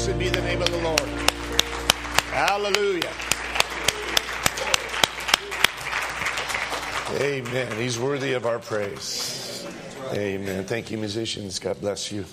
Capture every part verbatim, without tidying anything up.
Blessed be the name of the Lord. Hallelujah. Amen. He's worthy of our praise. Amen. Thank you, musicians. God bless you.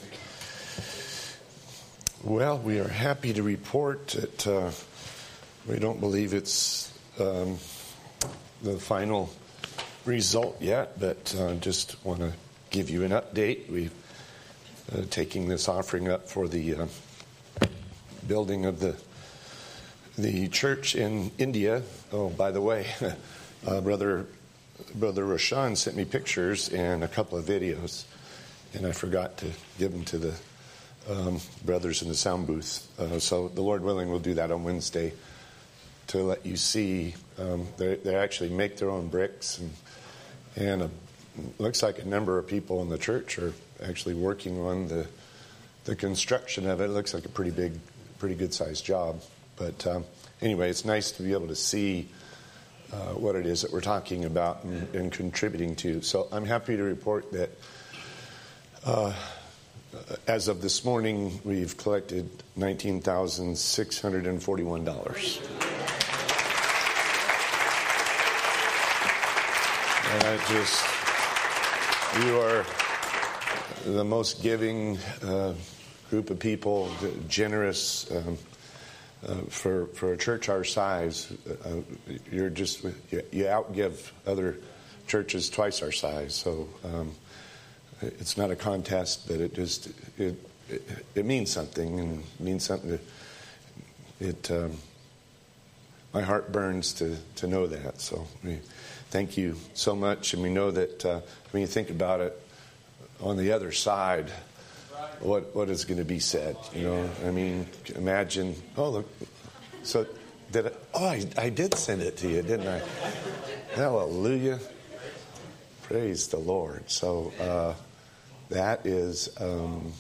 Well, we are happy to report that uh, we don't believe it's um, the final result yet, but uh, just want to give you an update. We're uh, taking this offering up for the uh, building of the the church in India. Oh, by the way, uh, brother brother Roshan sent me pictures and a couple of videos, and I forgot to give them to the um, brothers in the sound booth. Uh, so the Lord willing, we'll do that on Wednesday to let you see. Um, they, they actually make their own bricks, and and a, looks like a number of people in the church are actually working on the the construction of it. It looks like a pretty big, pretty good sized job. But um, anyway, it's nice to be able to see uh, what it is that we're talking about and, and contributing to. So I'm happy to report that uh, as of this morning, we've collected nineteen thousand six hundred forty-one dollars. And I just, you are the most giving uh, group of people, generous. Um, Uh, for for a church our size, uh, you're just you, you outgive other churches twice our size. So um, it's not a contest, but it just it it, it means something and means something. To, it um, my heart burns to to know that. So we thank you so much, and we know that uh, when you think about it, on the other side, What what is going to be said? You know, I mean, imagine. Oh, look. So did I? Oh, I, I did send it to you, didn't I? Hallelujah! Praise the Lord. So uh, that is, um,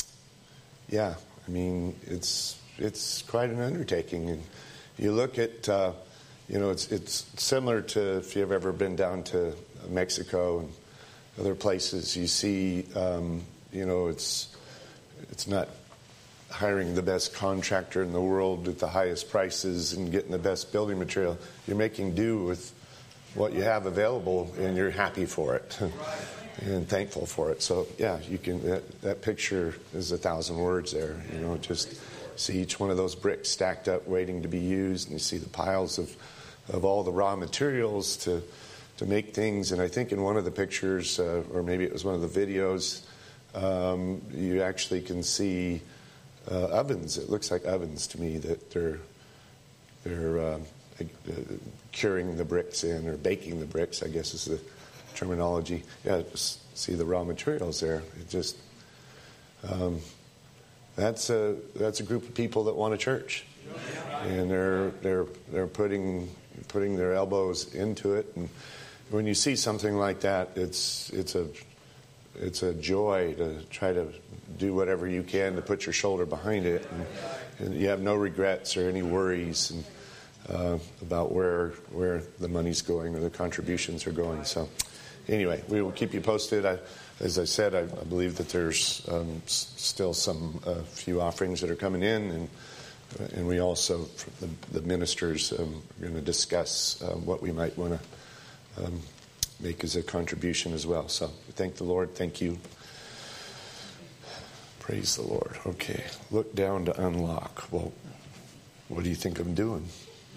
yeah. I mean, it's it's quite an undertaking, and you look at, uh, you know, it's it's similar to if you've ever been down to Mexico and other places. You see, um, you know, it's. It's not hiring the best contractor in the world at the highest prices and getting the best building material. You're making do with what you have available, and you're happy for it and thankful for it. So, yeah, you can. That, that picture is a thousand words there. You know, just see each one of those bricks stacked up, waiting to be used, and you see the piles of of all the raw materials to to make things. And I think in one of the pictures, uh, or maybe it was one of the videos. Um, you actually can see uh, ovens. It looks like ovens to me that they're they're uh, uh, curing the bricks in, or baking the bricks, I guess is the terminology. Yeah, just see the raw materials there. It just um, that's a that's a group of people that want a church, and they're they're they're putting putting their elbows into it. And when you see something like that, it's it's a It's a joy to try to do whatever you can to put your shoulder behind it, and, and you have no regrets or any worries and, uh, about where where the money's going or the contributions are going. So, anyway, we will keep you posted. I, as I said, I, I believe that there's um, s- still some uh, few offerings that are coming in, and and we also the, the ministers um, are going to discuss uh, what we might want to. Um, make as a contribution as well. So thank the Lord. Thank you. Praise the Lord. Okay. Look down to unlock. Well, what do you think I'm doing?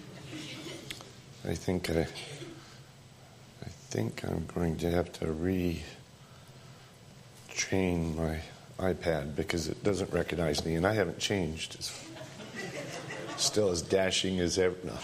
I think I I think I'm going to have to retrain my iPad because it doesn't recognize me, and I haven't changed. It's still as dashing as ever. No.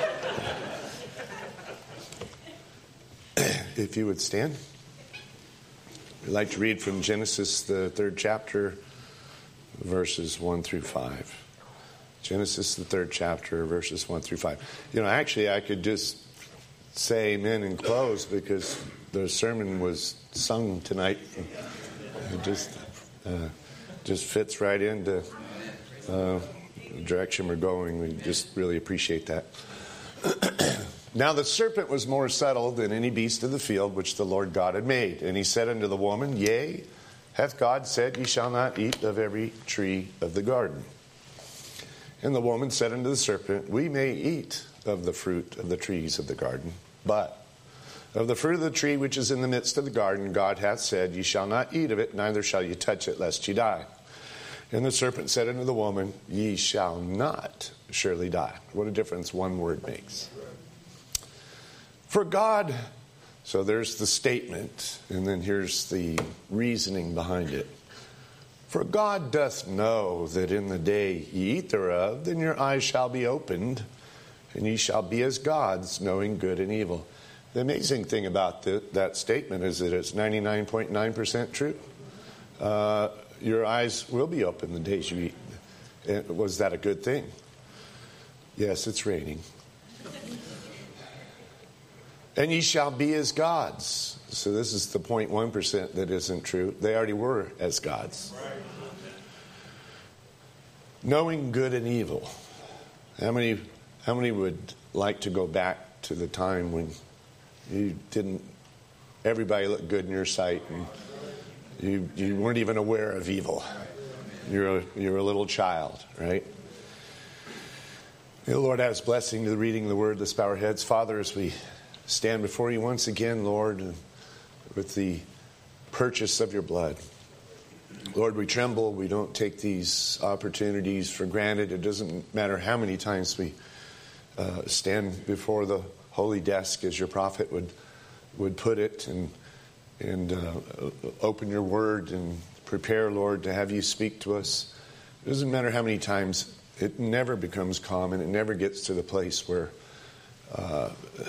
If you would stand. I'd like to read from Genesis, the third chapter, verses one through five. Genesis, the third chapter, verses one through five. You know, actually, I could just say amen and close because the sermon was sung tonight. It just, uh, just fits right into uh, the direction we're going. We just really appreciate that. Now the serpent was more subtle than any beast of the field which the Lord God had made. And he said unto the woman, Yea, hath God said, Ye shall not eat of every tree of the garden? And the woman said unto the serpent, We may eat of the fruit of the trees of the garden, but of the fruit of the tree which is in the midst of the garden, God hath said, Ye shall not eat of it, neither shall ye touch it, lest ye die. And the serpent said unto the woman, Ye shall not surely die. What a difference one word makes. For God, so there's the statement, and then here's the reasoning behind it. For God doth know that in the day ye eat thereof, then your eyes shall be opened, and ye shall be as gods, knowing good and evil. The amazing thing about the, that statement is that it's ninety-nine point nine percent true. Uh, your eyes will be open the days you eat. And was that a good thing? Yes, it's raining. And ye shall be as gods. So this is the zero point one percent that isn't true. They already were as gods. Knowing good and evil. How many, how many would like to go back to the time when you didn't, everybody looked good in your sight and you, you weren't even aware of evil? You're a, you're a little child, right? May the Lord add his blessing to the reading of the word. Let's bow our heads. Father, as we stand before you once again, Lord, with the purchase of your blood. Lord, we tremble. We don't take these opportunities for granted. It doesn't matter how many times we uh, stand before the holy desk, as your prophet would would put it, and and uh, open your word and prepare, Lord, to have you speak to us. It doesn't matter how many times. It never becomes common. It never gets to the place where uh,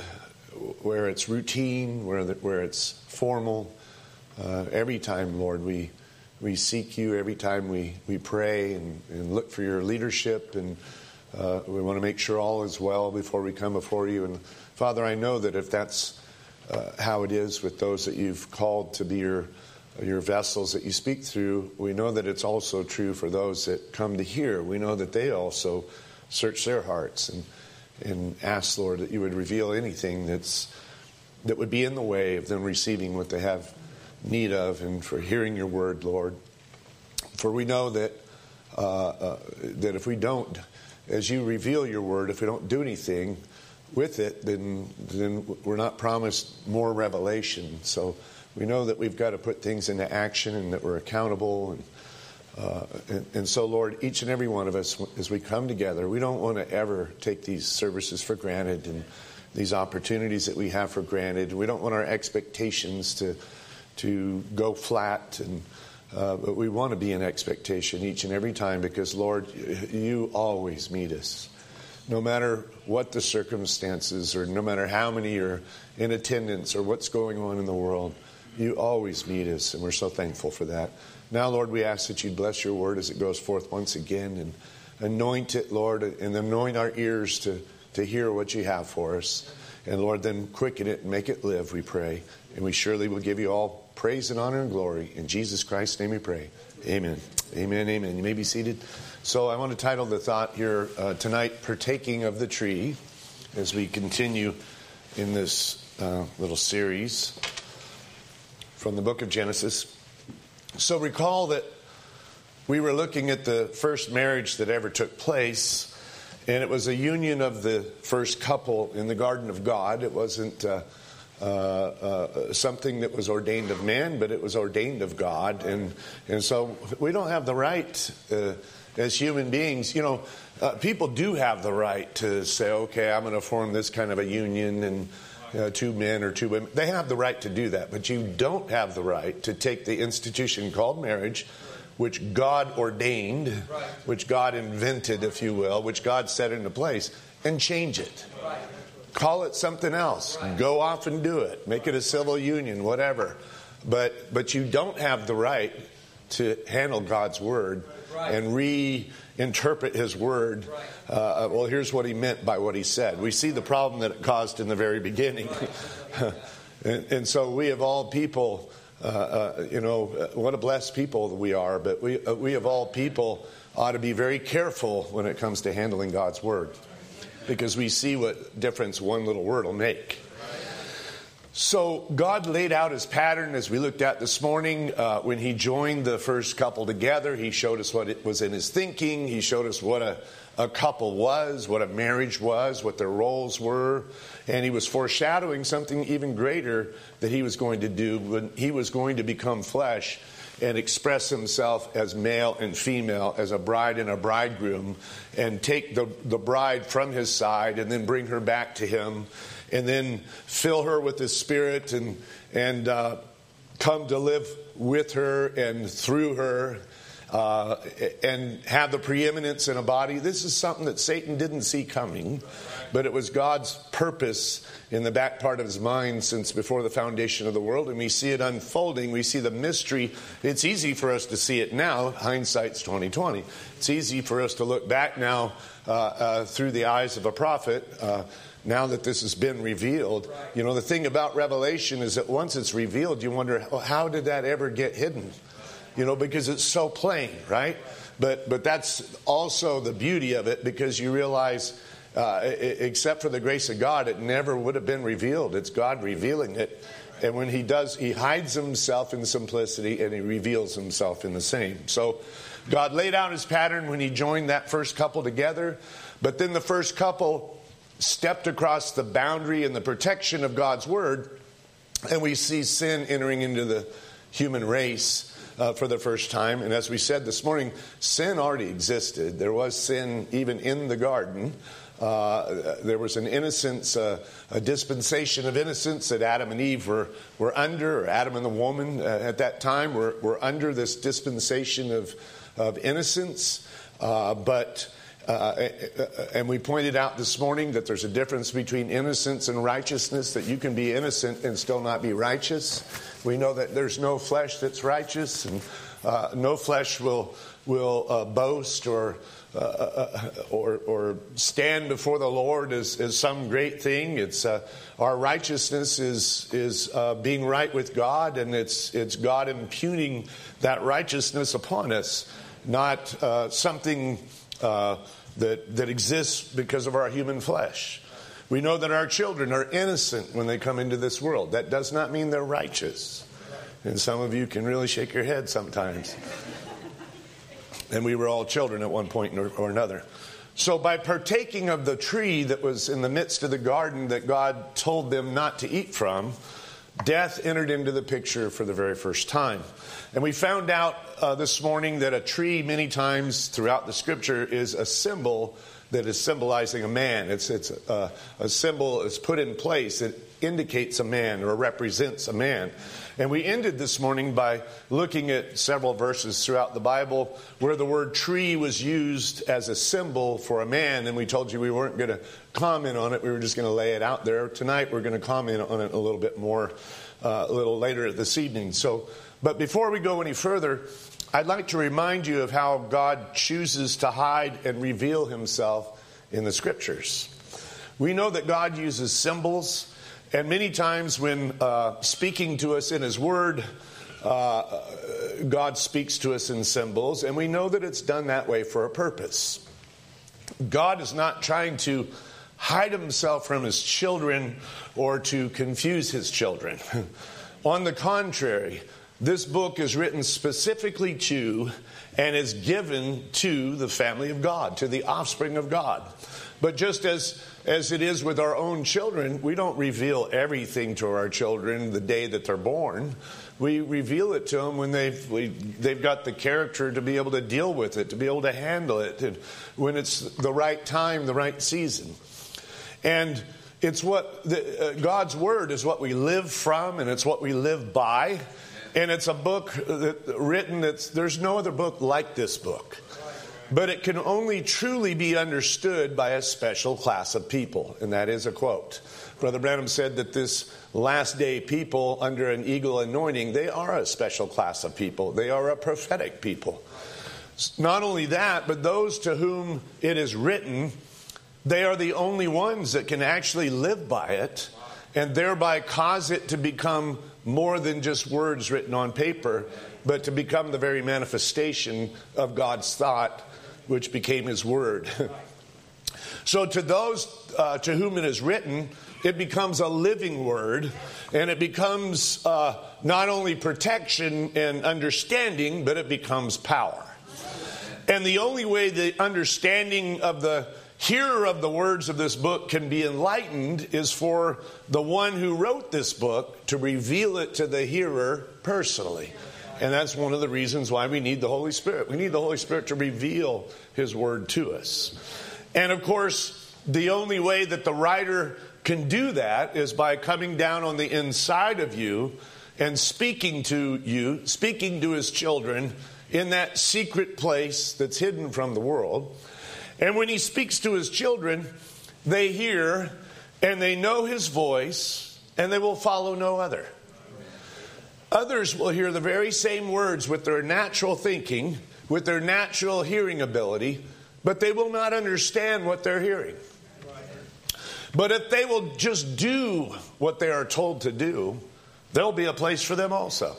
where it's routine, where the, where it's formal. Uh, every time, Lord, we we seek you. Every time we, we pray and, and look for your leadership, and uh, we want to make sure all is well before we come before you. And Father, I know that if that's uh, how it is with those that you've called to be your your vessels that you speak through, we know that it's also true for those that come to hear. We know that they also search their hearts and and ask, Lord, that you would reveal anything that's that would be in the way of them receiving what they have need of, and for hearing your word, Lord. For we know that uh, uh, that if we don't, as you reveal your word, if we don't do anything with it, then then we're not promised more revelation. So we know that we've got to put things into action, and that we're accountable. And, uh, and, and so, Lord, each and every one of us, as we come together, we don't want to ever take these services for granted and these opportunities that we have for granted. We don't want our expectations to to go flat, and uh, but we want to be in expectation each and every time, because, Lord, you always meet us. No matter what the circumstances, or no matter how many are in attendance, or what's going on in the world, you always meet us, and we're so thankful for that. Now, Lord, we ask that you'd bless your word as it goes forth once again, and anoint it, Lord, and anoint our ears to, to hear what you have for us. And, Lord, then quicken it and make it live, we pray. And we surely will give you all praise and honor and glory. In Jesus Christ's name we pray. Amen. Amen, amen. You may be seated. So I want to title the thought here uh, tonight, Partaking of the Tree, as we continue in this uh, little series from the book of Genesis. So recall that we were looking at the first marriage that ever took place, and it was a union of the first couple in the Garden of God. It wasn't uh, uh, uh, something that was ordained of man, but it was ordained of God. And and so we don't have the right uh, as human beings. You know, uh, people do have the right to say, okay, I'm going to form this kind of a union, and uh, two men or two women. They have the right to do that, but you don't have the right to take the institution called marriage, which God ordained, right, which God invented, if you will, which God set into place, and change it. Right. Call it something else. Right. Go off and do it. Make it a civil union, whatever. But but you don't have the right to handle God's word, right, and reinterpret his word. Right. Uh, well, here's what he meant by what he said. We see the problem that it caused in the very beginning. Right. and, and so we of all people... Uh, uh, you know, what a blessed people we are, but we uh, we of all people ought to be very careful when it comes to handling God's word, because we see what difference one little word will make. So God laid out his pattern as we looked at this morning. Uh, when he joined the first couple together, he showed us what it was in his thinking. He showed us what a, a couple was, what a marriage was, what their roles were. And he was foreshadowing something even greater that he was going to do when he was going to become flesh and express himself as male and female, as a bride and a bridegroom, and take the, the bride from his side and then bring her back to him, and then fill her with his Spirit and and uh, come to live with her and through her, uh, and have the preeminence in a body. This is something that Satan didn't see coming, but it was God's purpose in the back part of his mind since before the foundation of the world, and we see it unfolding. We see the mystery. It's easy for us to see it now. Hindsight's twenty twenty. It's easy for us to look back now uh, uh, through the eyes of a prophet. Uh, Now that this has been revealed, you know, the thing about Revelation is that once it's revealed, you wonder, well, how did that ever get hidden? You know, because it's so plain, right? But but that's also the beauty of it, because you realize, uh, except for the grace of God, it never would have been revealed. It's God revealing it. And when he does, he hides himself in simplicity and he reveals himself in the same. So God laid out his pattern when he joined that first couple together. But then the first couple stepped across the boundary and the protection of God's word, and we see sin entering into the human race uh, for the first time. And as we said this morning, sin already existed. There was sin even in the garden. Uh, there was an innocence, uh, a dispensation of innocence that Adam and Eve were, were under, or Adam and the woman uh, at that time were, were under this dispensation of, of innocence. Uh, but Uh, and we pointed out this morning that there's a difference between innocence and righteousness, that you can be innocent and still not be righteous. We know that there's no flesh that's righteous, and uh, no flesh will will uh, boast or, uh, or or stand before the Lord as, as some great thing. It's uh, our righteousness is is uh, being right with God, and it's it's God imputing that righteousness upon us, not uh, something Uh, that that exists because of our human flesh. We know that our children are innocent when they come into this world. That does not mean they're righteous. And some of you can really shake your head sometimes. And we were all children at one point or, or another. So by partaking of the tree that was in the midst of the garden that God told them not to eat from, death entered into the picture for the very first time. And we found out uh, this morning that a tree many times throughout the scripture is a symbol that is symbolizing a man. It's it's a, a symbol is put in place that indicates a man or represents a man. And we ended this morning by looking at several verses throughout the Bible where the word tree was used as a symbol for a man. And we told you we weren't going to comment on it. We were just going to lay it out there. Tonight we're going to comment on it a little bit more uh, a little later this evening. So, but before we go any further, I'd like to remind you of how God chooses to hide and reveal himself in the scriptures. We know that God uses symbols. And many times when uh, speaking to us in his word, uh, God speaks to us in symbols. And we know that it's done that way for a purpose. God is not trying to hide himself from his children or to confuse his children. On the contrary, this book is written specifically to and is given to the family of God, to the offspring of God. But just as as it is with our own children, we don't reveal everything to our children the day that they're born. We reveal it to them when they've we, they've got the character to be able to deal with it, to be able to handle it, and when it's the right time, the right season. And it's what the, uh, God's word is what we live from, and it's what we live by. And it's a book that, written that's there's no other book like this book. But it can only truly be understood by a special class of people. And that is a quote. Brother Branham said that this last day people under an eagle anointing, they are a special class of people. They are a prophetic people. Not only that, but those to whom it is written, they are the only ones that can actually live by it and thereby cause it to become more than just words written on paper, but to become the very manifestation of God's thought, which became his word. So to those uh, to whom it is written, it becomes a living word, and it becomes uh, not only protection and understanding, but it becomes power. And the only way the understanding of the hearer of the words of this book can be enlightened is for the one who wrote this book to reveal it to the hearer personally. And that's one of the reasons why we need the Holy Spirit. We need the Holy Spirit to reveal His word to us. And of course, the only way that the writer can do that is by coming down on the inside of you and speaking to you, speaking to His children in that secret place that's hidden from the world. And when He speaks to His children, they hear and they know His voice, and they will follow no other. Others will hear the very same words with their natural thinking, with their natural hearing ability, but they will not understand what they're hearing. But if they will just do what they are told to do, there'll be a place for them also.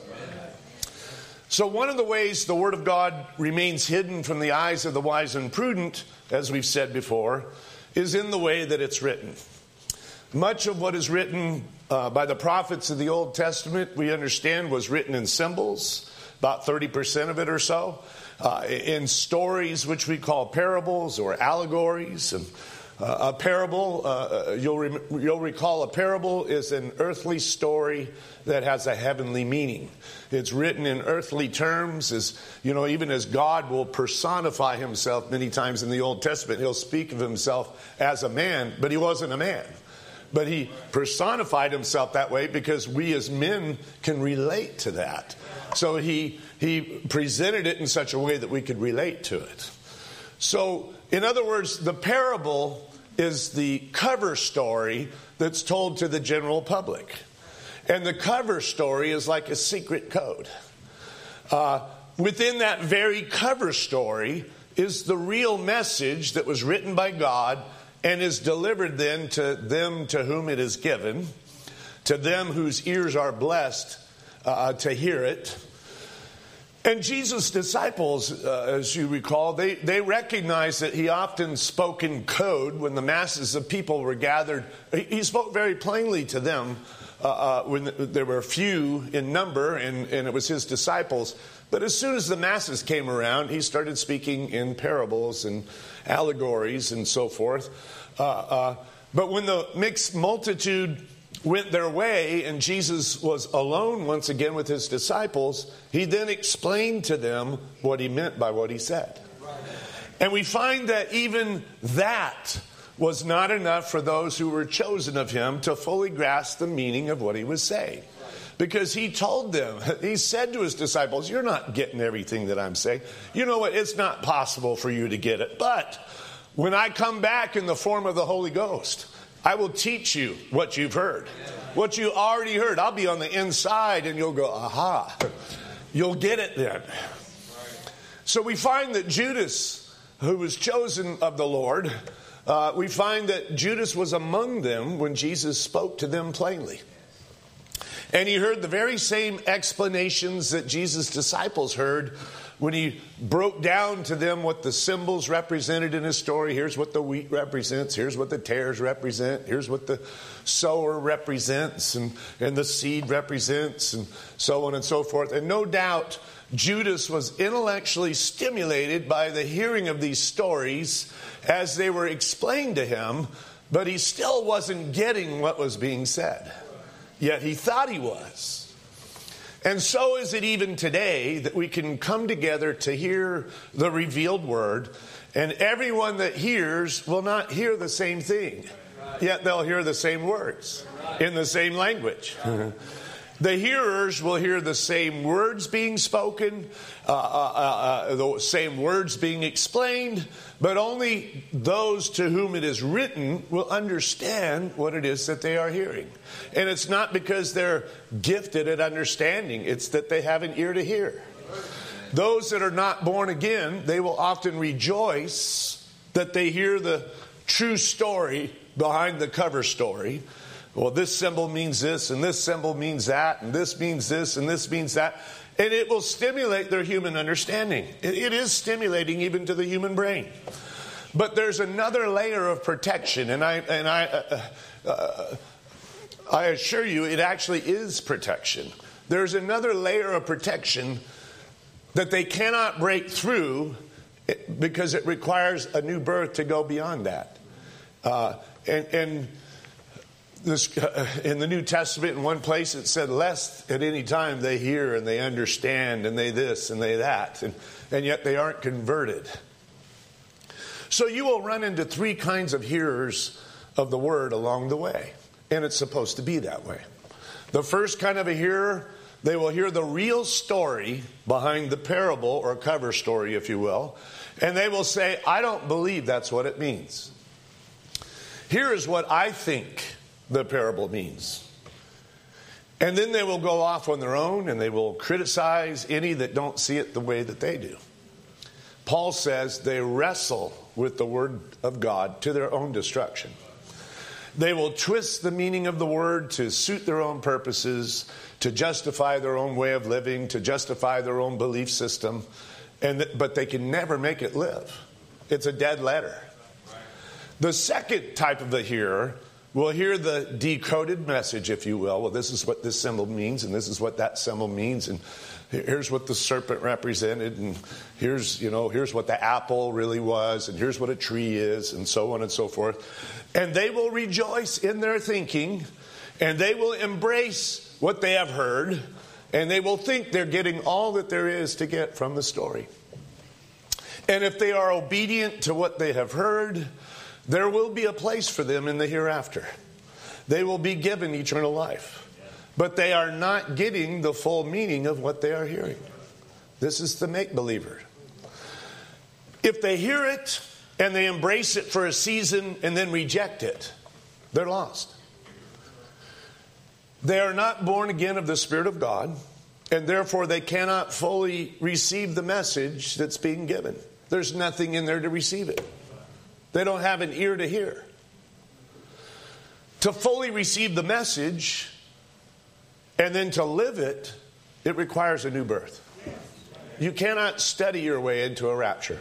So one of the ways the Word of God remains hidden from the eyes of the wise and prudent, as we've said before, is in the way that it's written. Much of what is written uh, by the prophets of the Old Testament, we understand, was written in symbols, about thirty percent of it or so, uh, in stories which we call parables or allegories. And uh, a parable, uh, you'll, re- you'll recall a parable is an earthly story that has a heavenly meaning. It's written in earthly terms, as you know, even as God will personify Himself many times in the Old Testament. He'll speak of Himself as a man, but He wasn't a man. But He personified Himself that way because we as men can relate to that. So he he presented it in such a way that we could relate to it. So, in other words, the parable is the cover story that's told to the general public. And the cover story is like a secret code. Uh, within that very cover story is the real message that was written by God and is delivered then to them to whom it is given, to them whose ears are blessed uh, to hear it. And Jesus' disciples, uh, as you recall, they, they recognized that He often spoke in code when the masses of people were gathered. He spoke very plainly to them uh, uh, when there were few in number, and, and it was His disciples. But as soon as the masses came around, He started speaking in parables and allegories and so forth. Uh, uh, but when the mixed multitude went their way and Jesus was alone once again with His disciples, He then explained to them what He meant by what He said. And we find that even that was not enough for those who were chosen of Him to fully grasp the meaning of what He was saying. Because He told them, He said to His disciples, you're not getting everything that I'm saying. You know what? It's not possible for you to get it. But when I come back in the form of the Holy Ghost, I will teach you what you've heard. What you already heard. I'll be on the inside and you'll go, aha. You'll get it then. So we find that Judas, who was chosen of the Lord, uh, we find that Judas was among them when Jesus spoke to them plainly. And he heard the very same explanations that Jesus' disciples heard when He broke down to them what the symbols represented in His story. Here's what the wheat represents. Here's what the tares represent. Here's what the sower represents and, and the seed represents, and so on and so forth. And no doubt Judas was intellectually stimulated by the hearing of these stories as they were explained to him, but he still wasn't getting what was being said. Yet he thought he was. And so is it even today that we can come together to hear the revealed word, and everyone that hears will not hear the same thing, yet they'll hear the same words in the same language. The hearers will hear the same words being spoken, uh, uh, uh, the same words being explained, but only those to whom it is written will understand what it is that they are hearing. And it's not because they're gifted at understanding, it's that they have an ear to hear. Those that are not born again, they will often rejoice that they hear the true story behind the cover story. Well, this symbol means this, and this symbol means that, and this means this, and this means that. And it will stimulate their human understanding. It is stimulating even to the human brain. But there's another layer of protection, and I and I uh, uh, I assure you, it actually is protection. There's another layer of protection that they cannot break through because it requires a new birth to go beyond that. Uh, and and this, uh, in the New Testament, in one place, it said, lest at any time they hear and they understand and they this and they that, and, and yet they aren't converted. So you will run into three kinds of hearers of the word along the way. And it's supposed to be that way. The first kind of a hearer, they will hear the real story behind the parable or cover story, if you will. And they will say, I don't believe that's what it means. Here is what I think the parable means. And then they will go off on their own and they will criticize any that don't see it the way that they do. Paul says they wrestle with the word of God to their own destruction. They will twist the meaning of the word to suit their own purposes, to justify their own way of living, to justify their own belief system, and th- but they can never make it live. It's a dead letter. The second type of the hearer will hear the decoded message, if you will. Well, this is what this symbol means, and this is what that symbol means, and here's what the serpent represented, and here's, you know, here's what the apple really was, and here's what a tree is, and so on and so forth. And they will rejoice in their thinking, and they will embrace what they have heard, and they will think they're getting all that there is to get from the story. And if they are obedient to what they have heard, there will be a place for them in the hereafter. They will be given eternal life. But they are not getting the full meaning of what they are hearing. This is the make-believer. If they hear it and they embrace it for a season and then reject it, they're lost. They are not born again of the Spirit of God, and therefore they cannot fully receive the message that's being given. There's nothing in there to receive it. They don't have an ear to hear. To fully receive the message and then to live it, it requires a new birth. You cannot study your way into a rapture.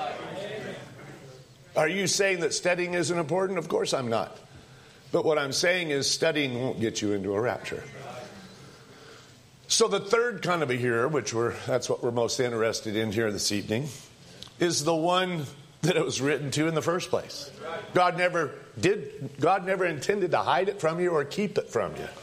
Are you saying that studying isn't important? Of course I'm not. But what I'm saying is studying won't get you into a rapture. So the third kind of a hearer, which we're that's what we're most interested in here this evening, is the one that it was written to in the first place. God never did, God never intended to hide it from you or keep it from you.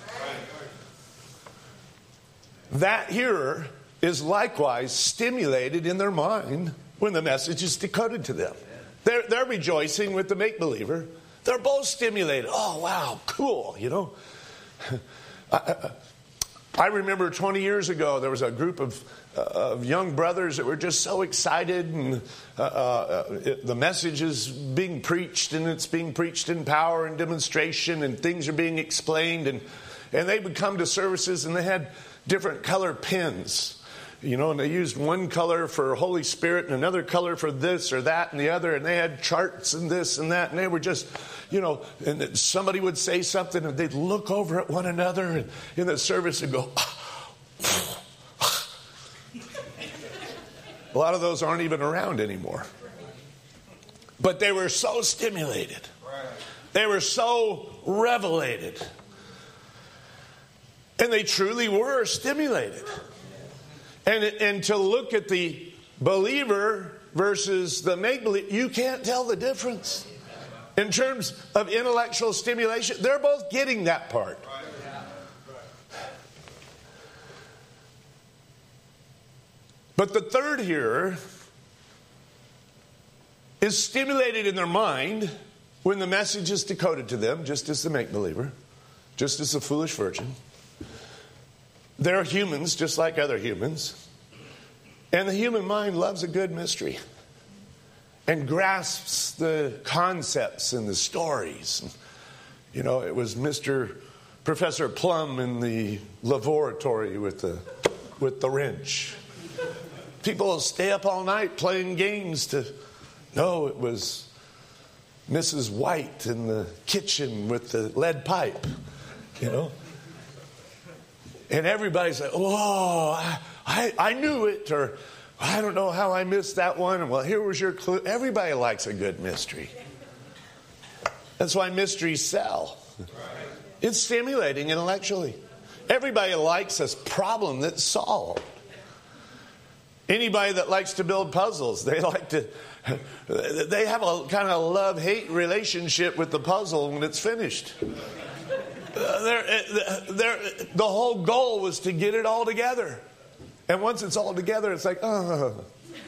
That hearer is likewise stimulated in their mind when the message is decoded to them. They're, they're rejoicing with the make-believer. They're both stimulated. Oh, wow, cool, you know. I, I remember twenty years ago, there was a group of, uh, of young brothers that were just so excited. And uh, uh, it, the message is being preached, and it's being preached in power and demonstration, and things are being explained. And, and they would come to services, and they had different color pens. You know, and they used one color for Holy Spirit and another color for this or that and the other. And they had charts and this and that. And they were just, you know, and somebody would say something and they'd look over at one another and in the service and go, a lot of those aren't even around anymore. But they were so stimulated. They were so revelated. And they truly were stimulated. And, and to look at the believer versus the make-believe, you can't tell the difference. In terms of intellectual stimulation, they're both getting that part. But the third hearer is stimulated in their mind when the message is decoded to them, just as the make-believer, just as the foolish virgin. They're humans just like other humans. And the human mind loves a good mystery and grasps the concepts and the stories. You know, it was Mister Professor Plum in the laboratory with the with the wrench. People stay up all night playing games to... No, it was Missus White in the kitchen with the lead pipe, you know. And everybody's like, oh, I, I, I knew it, or I don't know how I missed that one. Well, here was your clue. Everybody likes a good mystery. That's why mysteries sell. It's stimulating intellectually. Everybody likes a problem that's solved. Anybody that likes to build puzzles, they like to, they have a kind of love-hate relationship with the puzzle when it's finished. Uh, they're, they're, the whole goal was to get it all together. And once it's all together, it's like, oh.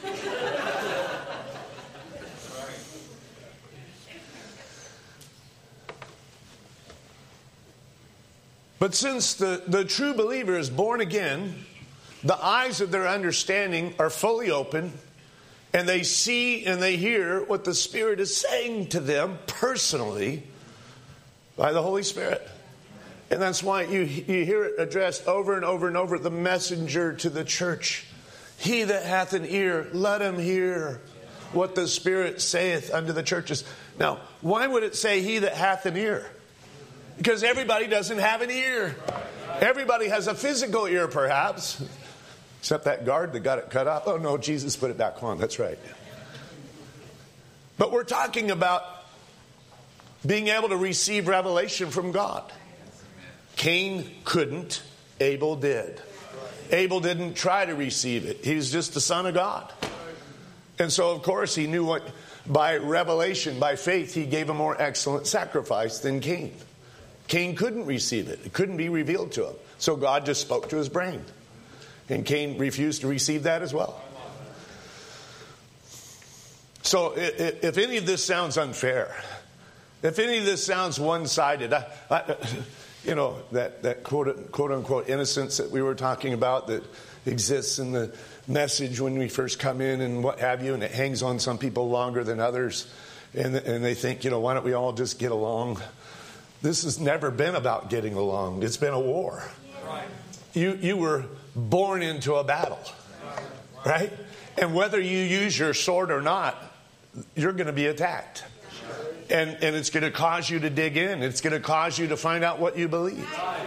But since the, the true believer is born again, the eyes of their understanding are fully open, and they see and they hear what the Spirit is saying to them personally by the Holy Spirit. And that's why you, you hear it addressed over and over and over, the messenger to the church. He that hath an ear, let him hear what the Spirit saith unto the churches. Now, why would it say he that hath an ear? Because everybody doesn't have an ear. Everybody has a physical ear, perhaps. Except that guard that got it cut off. Oh, no, Jesus put it back on. That's right. But we're talking about being able to receive revelation from God. Cain couldn't. Abel did. Abel didn't try to receive it. He was just the son of God. And so, of course, he knew what, by revelation, by faith, he gave a more excellent sacrifice than Cain. Cain couldn't receive it. It couldn't be revealed to him. So God just spoke to his brain. And Cain refused to receive that as well. So if any of this sounds unfair, if any of this sounds one-sided, I, I, you know, that, that quote, quote unquote innocence that we were talking about that exists in the message when we first come in and what have you, and it hangs on some people longer than others, and, and they think, you know, why don't we all just get along? This has never been about getting along. It's been a war. Right. You you were born into a battle, right? And whether you use your sword or not, you're going to be attacked. And, and it's going to cause you to dig in. It's going to cause you to find out what you believe.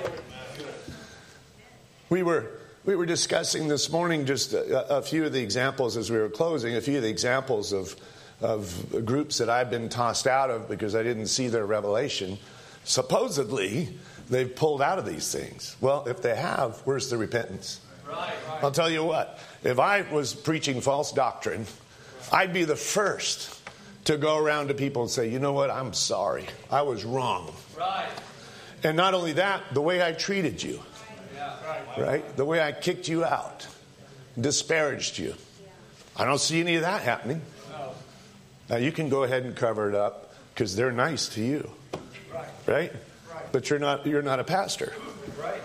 We were we were discussing this morning just a, a few of the examples as we were closing, a few of the examples of, of groups that I've been tossed out of because I didn't see their revelation. Supposedly, they've pulled out of these things. Well, if they have, where's the repentance? Right, right. I'll tell you what. If I was preaching false doctrine, I'd be the first to go around to people and say, you know what, I'm sorry. I was wrong. Right. And not only that, the way I treated you. Yeah, right. Right? The way I kicked you out. Disparaged you. I don't see any of that happening. No. Now, you can go ahead and cover it up because they're nice to you. Right. Right? Right. But you're not you're not a pastor. Right.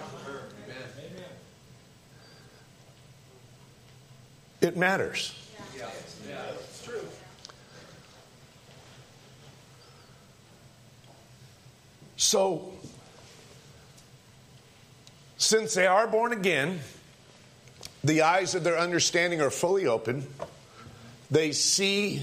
It matters. Yeah. Yeah. It's true. So, since they are born again, the eyes of their understanding are fully open. They see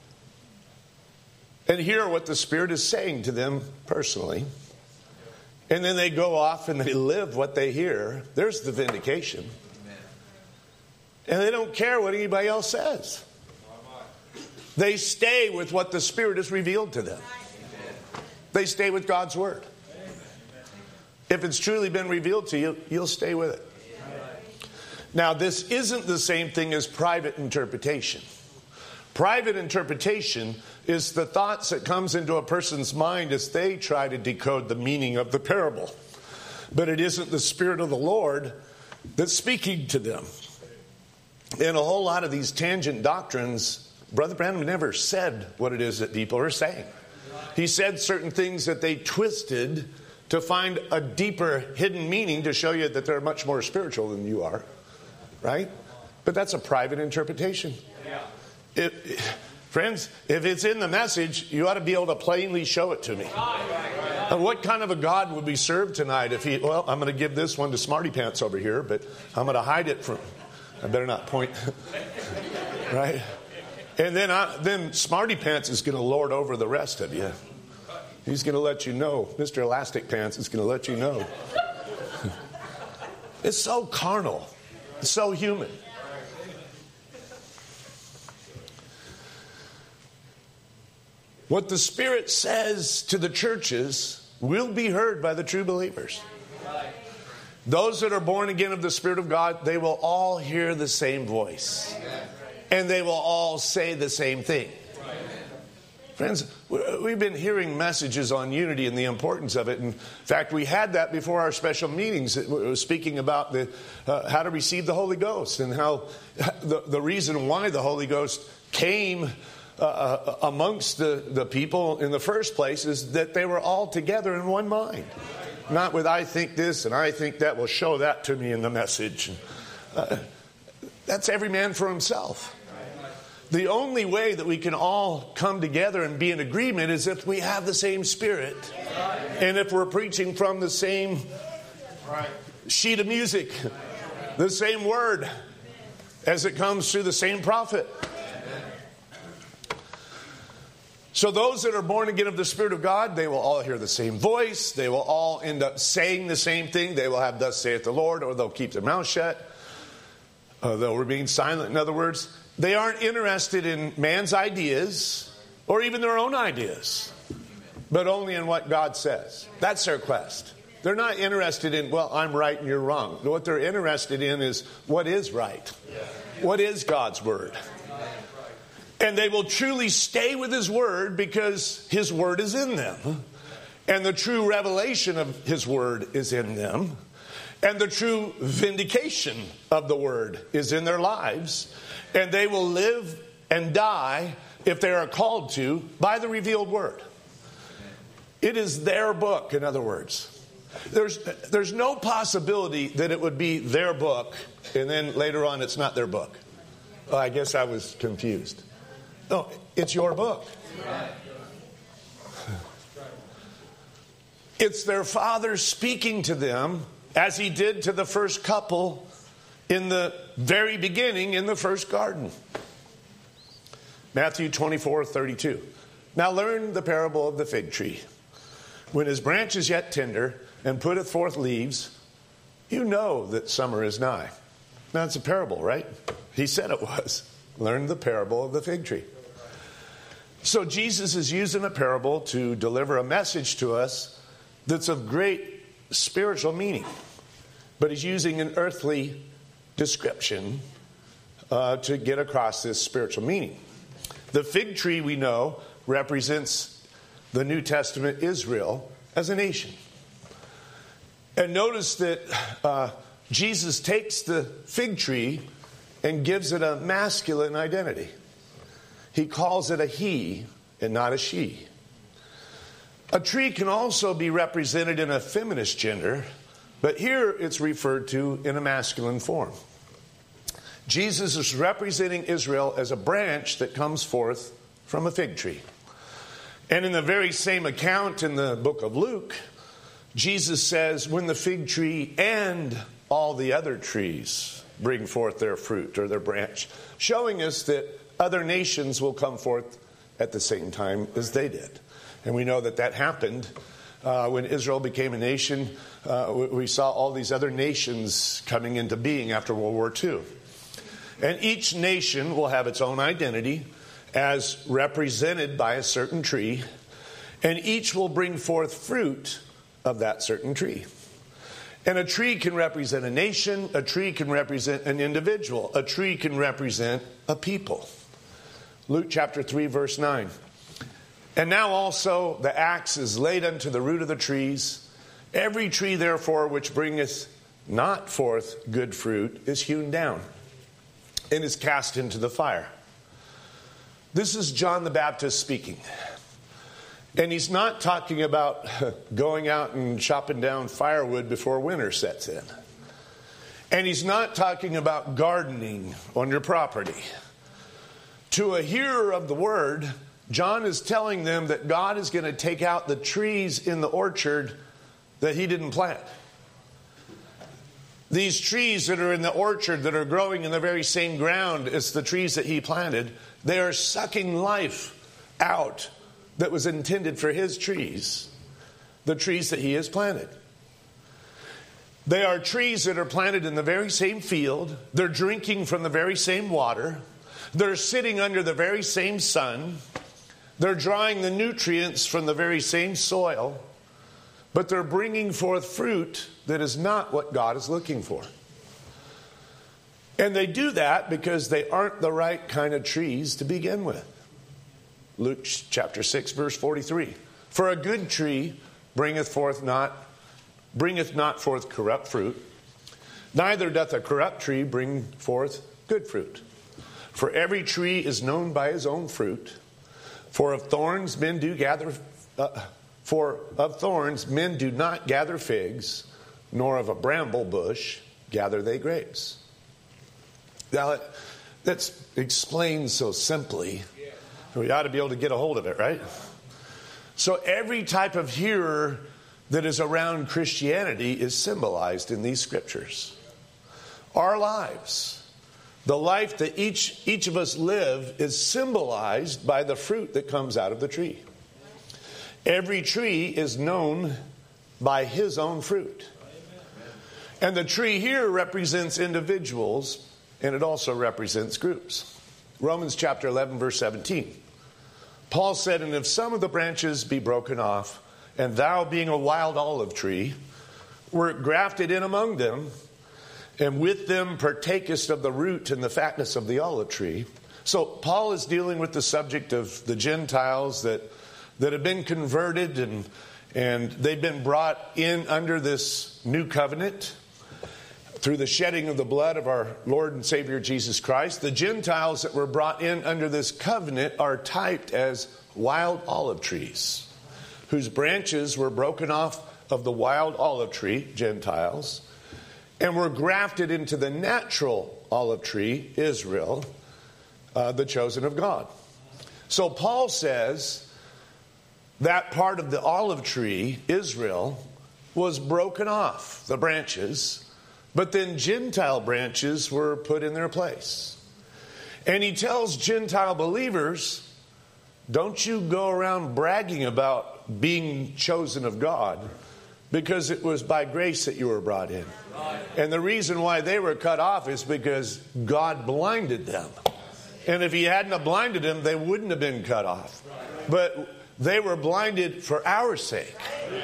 and hear what the Spirit is saying to them personally. And then they go off and they live what they hear. There's the vindication. And they don't care what anybody else says. They stay with what the Spirit has revealed to them. They stay with God's Word. If it's truly been revealed to you, you'll stay with it. Now, this isn't the same thing as private interpretation. Private interpretation is the thoughts that comes into a person's mind as they try to decode the meaning of the parable. But it isn't the Spirit of the Lord that's speaking to them. In a whole lot of these tangent doctrines, Brother Branham never said what it is that people are saying. He said certain things that they twisted to find a deeper hidden meaning to show you that they're much more spiritual than you are. Right? But that's a private interpretation. It, friends, if it's in the message, you ought to be able to plainly show it to me. And what kind of a God would we serve tonight if he, well, I'm going to give this one to Smarty Pants over here, but I'm going to hide it from, I better not point. Right? And then I, then Smarty Pants is going to lord over the rest of you. He's going to let you know. Mister Elastic Pants is going to let you know. It's so carnal. It's so human. What the Spirit says to the churches will be heard by the true believers. Those that are born again of the Spirit of God, they will all hear the same voice. And they will all say the same thing. Friends, we've been hearing messages on unity and the importance of it. In fact, we had that before our special meetings. It was speaking about the uh, how to receive the Holy Ghost and how the, the reason why the Holy Ghost came uh, amongst the, the people in the first place is that they were all together in one mind. Not with I think this and I think that will show that to me in the message. Uh, that's every man for himself. The only way that we can all come together and be in agreement is if we have the same Spirit. And if we're preaching from the same sheet of music, the same word, as it comes through the same prophet. So those that are born again of the Spirit of God, they will all hear the same voice. They will all end up saying the same thing. They will have thus saith the Lord, or they'll keep their mouth shut. Uh, they'll remain silent, in other words. They aren't interested in man's ideas or even their own ideas, but only in what God says. That's their quest. They're not interested in, well, I'm right and you're wrong. What they're interested in is what is right. What is God's word? And they will truly stay with his word because his word is in them. And the true revelation of his word is in them. And the true vindication of the word is in their lives. And they will live and die, if they are called to, by the revealed word. It is their book, in other words. There's, there's no possibility that it would be their book, and then later on it's not their book. Oh, I guess I was confused. No, it's your book. It's their Father speaking to them, as he did to the first couple in the very beginning in the first garden. Matthew twenty-four thirty-two. Now learn the parable of the fig tree. When his branch is yet tender and putteth forth leaves, you know that summer is nigh. Now it's a parable, right? He said it was. Learn the parable of the fig tree. So Jesus is using a parable to deliver a message to us that's of great spiritual meaning. But he's using an earthly description uh, to get across this spiritual meaning. The fig tree, we know, represents the New Testament Israel as a nation. And notice that uh, Jesus takes the fig tree and gives it a masculine identity. He calls it a he and not a she. A tree can also be represented in a feminist gender, but here it's referred to in a masculine form. Jesus is representing Israel as a branch that comes forth from a fig tree. And in the very same account in the book of Luke, Jesus says, when the fig tree and all the other trees bring forth their fruit or their branch, showing us that other nations will come forth at the same time as they did. And we know that that happened uh, when Israel became a nation. Uh, we saw all these other nations coming into being after World War Two. And each nation will have its own identity as represented by a certain tree. And each will bring forth fruit of that certain tree. And a tree can represent a nation. A tree can represent an individual. A tree can represent a people. Luke chapter three, verse nine. And now also the axe is laid unto the root of the trees. Every tree, therefore, which bringeth not forth good fruit is hewn down and is cast into the fire. This is John the Baptist speaking. And he's not talking about going out and chopping down firewood before winter sets in. And he's not talking about gardening on your property. To a hearer of the word, John is telling them that God is going to take out the trees in the orchard that he didn't plant. These trees that are in the orchard that are growing in the very same ground as the trees that he planted, they are sucking life out that was intended for his trees, the trees that he has planted. They are trees that are planted in the very same field. They're drinking from the very same water. They're sitting under the very same sun. They're drawing the nutrients from the very same soil. but they're bringing forth fruit that is not what God is looking for. And they do that because they aren't the right kind of trees to begin with. Luke chapter six, verse forty-three. For a good tree bringeth forth not, bringeth not forth corrupt fruit, neither doth a corrupt tree bring forth good fruit. For every tree is known by his own fruit. For of thorns men do gather, uh, for of thorns men do not gather figs, nor of a bramble bush gather they grapes. Now that that's explained so simply, we ought to be able to get a hold of it, right? So every type of hearer that is around Christianity is symbolized in these scriptures. Our lives, the life that each, each of us live, is symbolized by the fruit that comes out of the tree. Every tree is known by his own fruit. And the tree here represents individuals, and it also represents groups. Romans chapter eleven, verse seventeen. Paul said, and if some of the branches be broken off, and thou being a wild olive tree, wert grafted in among them, and with them partakest of the root and the fatness of the olive tree. So Paul is dealing with the subject of the Gentiles that, that have been converted, and, and they've been brought in under this new covenant through the shedding of the blood of our Lord and Savior Jesus Christ. The Gentiles that were brought in under this covenant are typed as wild olive trees, whose branches were broken off of the wild olive tree, Gentiles, and were grafted into the natural olive tree, Israel, uh, the chosen of God. So Paul says that part of the olive tree, Israel, was broken off, the branches, but then Gentile branches were put in their place. And he tells Gentile believers, don't you go around bragging about being chosen of God, because it was by grace that you were brought in. And the reason why they were cut off is because God blinded them. And if he hadn't have blinded them, they wouldn't have been cut off. But they were blinded for our sake.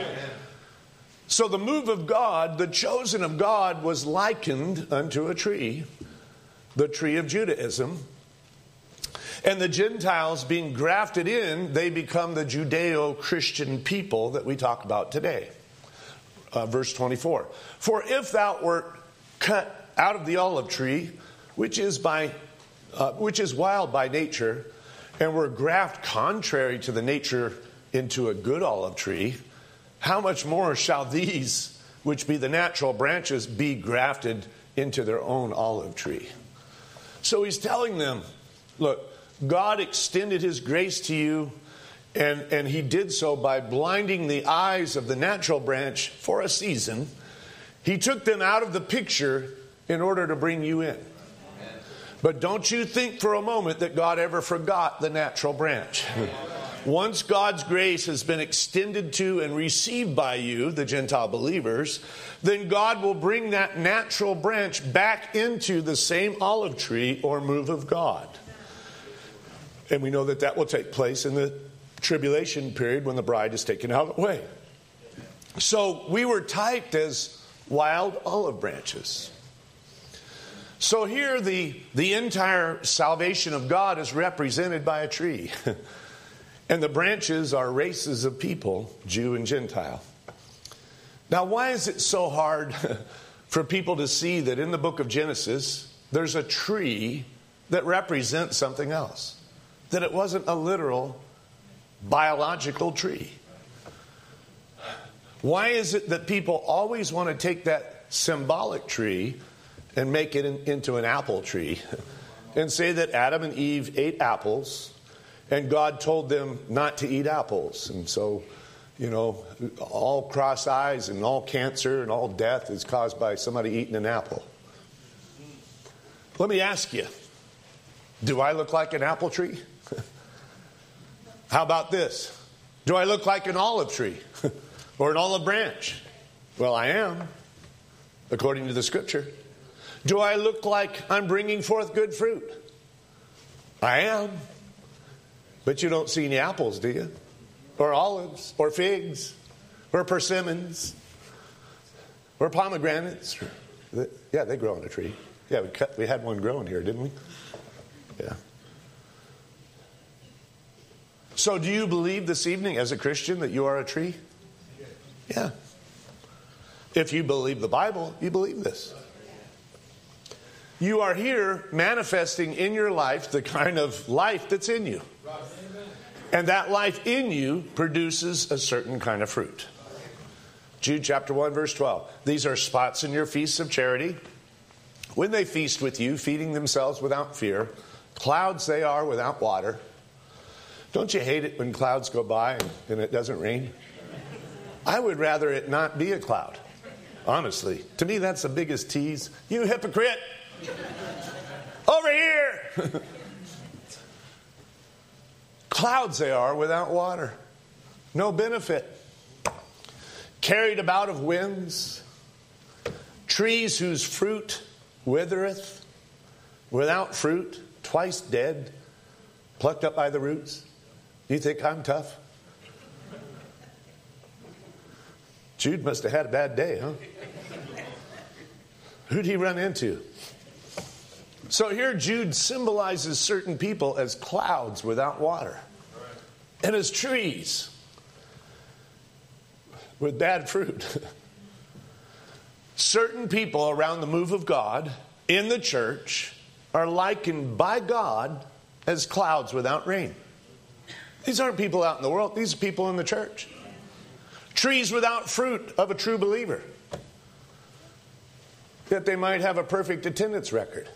So the move of God, the chosen of God, was likened unto a tree, the tree of Judaism. And the Gentiles being grafted in, they become the Judeo-Christian people that we talk about today. Uh, verse twenty-four. For if thou wert cut out of the olive tree, which is by, uh, which is wild by nature, and were grafted contrary to the nature into a good olive tree, how much more shall these, which be the natural branches, be grafted into their own olive tree? So he's telling them, look, God extended his grace to you, and, and he did so by blinding the eyes of the natural branch for a season. He took them out of the picture in order to bring you in. But don't you think for a moment that God ever forgot the natural branch. Once God's grace has been extended to and received by you, the Gentile believers, then God will bring that natural branch back into the same olive tree or move of God. And we know that that will take place in the tribulation period when the bride is taken out of the way. So we were typed as wild olive branches. So here the, the entire salvation of God is represented by a tree. And the branches are races of people, Jew and Gentile. Now, why is it so hard for people to see that in the book of Genesis, there's a tree that represents something else? That it wasn't a literal biological tree. Why is it that people always want to take that symbolic tree and make it in, into an apple tree and say that Adam and Eve ate apples and God told them not to eat apples? And so, you know, all cross eyes and all cancer and all death is caused by somebody eating an apple. Let me ask you, do I look like an apple tree? How about this? Do I look like an olive tree or an olive branch? Well, I am, according to the scripture. Do I look like I'm bringing forth good fruit? I am. But you don't see any apples, do you? Or olives, or figs, or persimmons or pomegranates. Yeah, they grow on a tree. Yeah, we, cut, we had one growing here, didn't we? Yeah. So do you believe this evening as a Christian that you are a tree? Yeah. If you believe the Bible, you believe this. You are here manifesting in your life the kind of life that's in you. And that life in you produces a certain kind of fruit. Jude chapter one, verse twelve. These are spots in your feasts of charity. When they feast with you, feeding themselves without fear, clouds they are without water. Don't you hate it when clouds go by and, and it doesn't rain? I would rather it not be a cloud. Honestly. To me, that's the biggest tease. You hypocrite! Over here! Clouds they are without water. No benefit. Carried about of winds. Trees whose fruit withereth. Without fruit. Twice dead. Plucked up by the roots. You think I'm tough? Jude must have had a bad day, huh? Who'd he run into? So here Jude symbolizes certain people as clouds without water. And as trees with bad fruit. Certain people around the move of God in the church are likened by God as clouds without rain. These aren't people out in the world. These are people in the church. Trees without fruit of a true believer. That they might have a perfect attendance record.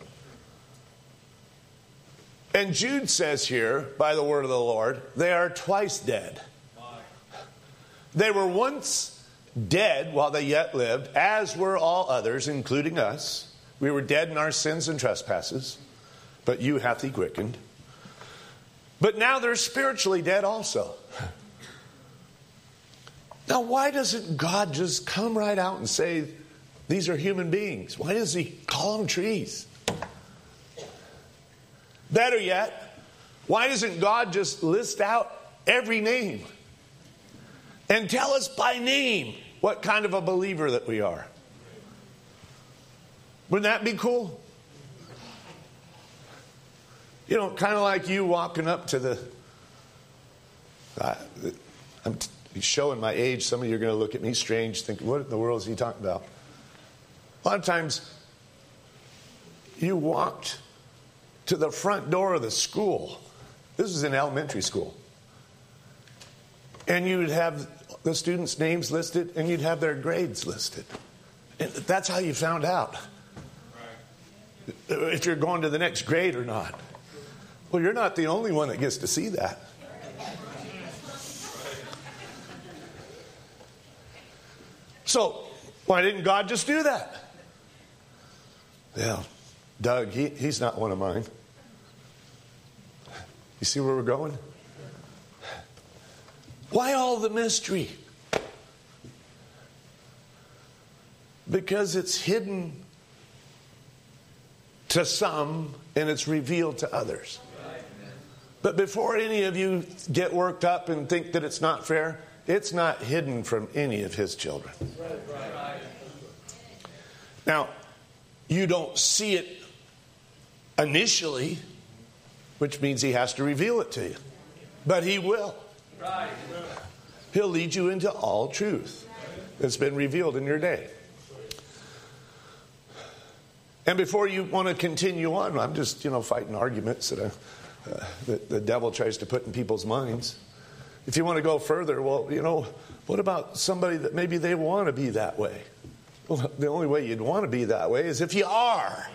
And Jude says here, by the word of the Lord, they are twice dead. They were once dead while they yet lived, as were all others, including us. We were dead in our sins and trespasses, but you hath he quickened. But now they're spiritually dead also. Now, why doesn't God just come right out and say, these are human beings? Why does he call them trees? Better yet, why doesn't God just list out every name and tell us by name what kind of a believer that we are? Wouldn't that be cool? You know, kind of like you walking up to the... I, I'm t- showing my age. Some of you are going to look at me strange, think, what in the world is he talking about? A lot of times, you walked to the front door of the school. This is in elementary school. And you'd have the students' names listed, and you'd have their grades listed. And that's how you found out if you're going to the next grade or not. Well, you're not the only one that gets to see that. So, why didn't God just do that? Yeah, Doug, he, he's not one of mine. You see where we're going? Why all the mystery? Because it's hidden to some and it's revealed to others. But before any of you get worked up and think that it's not fair, it's not hidden from any of his children. Now, you don't see it initially, which means he has to reveal it to you. But he will. He'll lead you into all truth that's been revealed in your day. And before you want to continue on, I'm just, you know, fighting arguments that, I, uh, that the devil tries to put in people's minds. If you want to go further, well, you know, what about somebody that maybe they want to be that way? Well, the only way you'd want to be that way is if you are.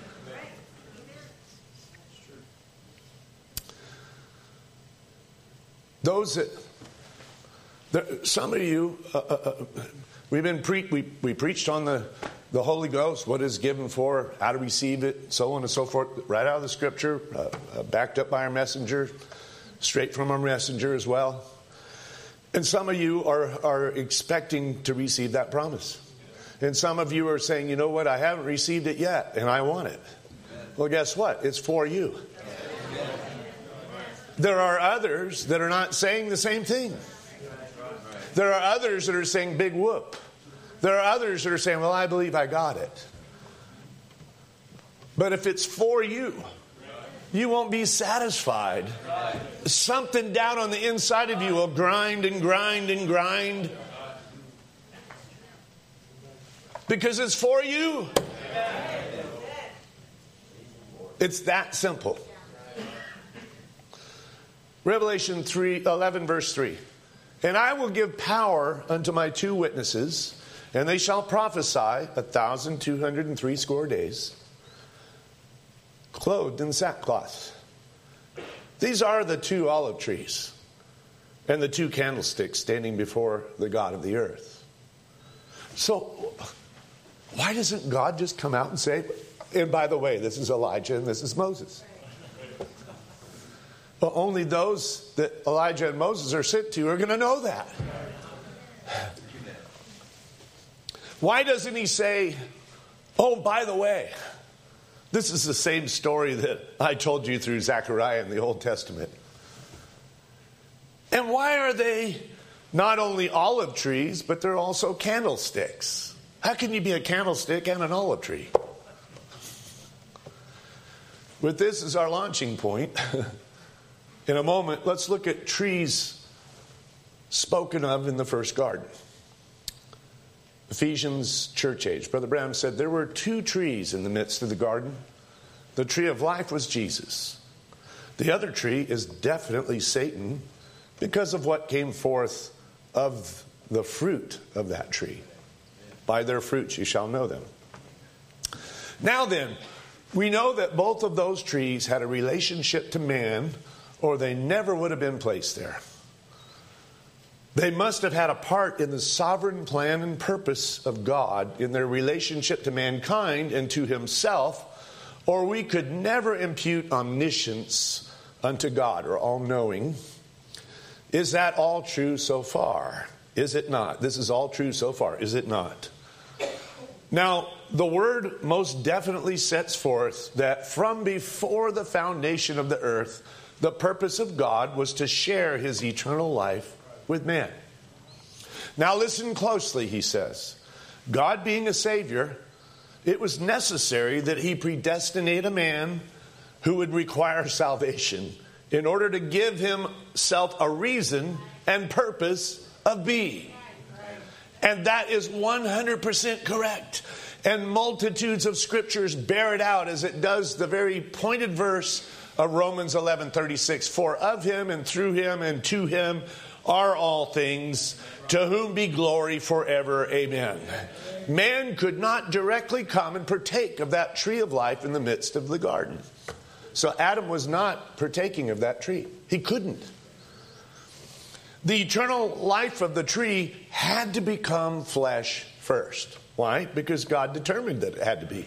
Those that, there, some of you, uh, uh, we've been pre- we we preached on the the Holy Ghost, what is given for, how to receive it, so on and so forth, right out of the Scripture, uh, uh, backed up by our messenger, straight from our messenger as well. And some of you are are expecting to receive that promise. And some of you are saying, you know what, I haven't received it yet, and I want it. Well, guess what? It's for you. There are others that are not saying the same thing. There are others that are saying, big whoop. There are others that are saying, well, I believe I got it. But if it's for you, you won't be satisfied. Something down on the inside of you will grind and grind and grind. Because it's for you. It's that simple. Revelation three, eleven, verse three. And I will give power unto my two witnesses, and they shall prophesy a thousand two hundred and three score days, clothed in sackcloth. These are the two olive trees and the two candlesticks standing before the God of the earth. So why doesn't God just come out and say, and by the way, this is Elijah and this is Moses? Well, only those that Elijah and Moses are sent to are going to know that. Why doesn't he say, oh, by the way, this is the same story that I told you through Zechariah in the Old Testament. And why are they not only olive trees, but they're also candlesticks? How can you be a candlestick and an olive tree? With this as our launching point, in a moment, let's look at trees spoken of in the first garden. Ephesians church age. Brother Branham said there were two trees in the midst of the garden. The tree of life was Jesus. The other tree is definitely Satan because of what came forth of the fruit of that tree. By their fruits you shall know them. Now then, we know that both of those trees had a relationship to man, or they never would have been placed there. They must have had a part in the sovereign plan and purpose of God in their relationship to mankind and to himself, or we could never impute omniscience unto God, or all-knowing. Is that all true so far? Is it not? This is all true so far. Is it not? Now, the word most definitely sets forth that from before the foundation of the earth, the purpose of God was to share his eternal life with man. Now listen closely, he says. God being a Savior, it was necessary that he predestinate a man who would require salvation in order to give himself a reason and purpose of being. And that is one hundred percent correct. And multitudes of scriptures bear it out, as it does the very pointed verse of Romans eleven thirty-six. For of him and through him and to him are all things, to whom be glory forever. Amen. Man could not directly come and partake of that tree of life in the midst of the garden. So Adam was not partaking of that tree. He couldn't. The eternal life of the tree had to become flesh first. Why? Because God determined that it had to be.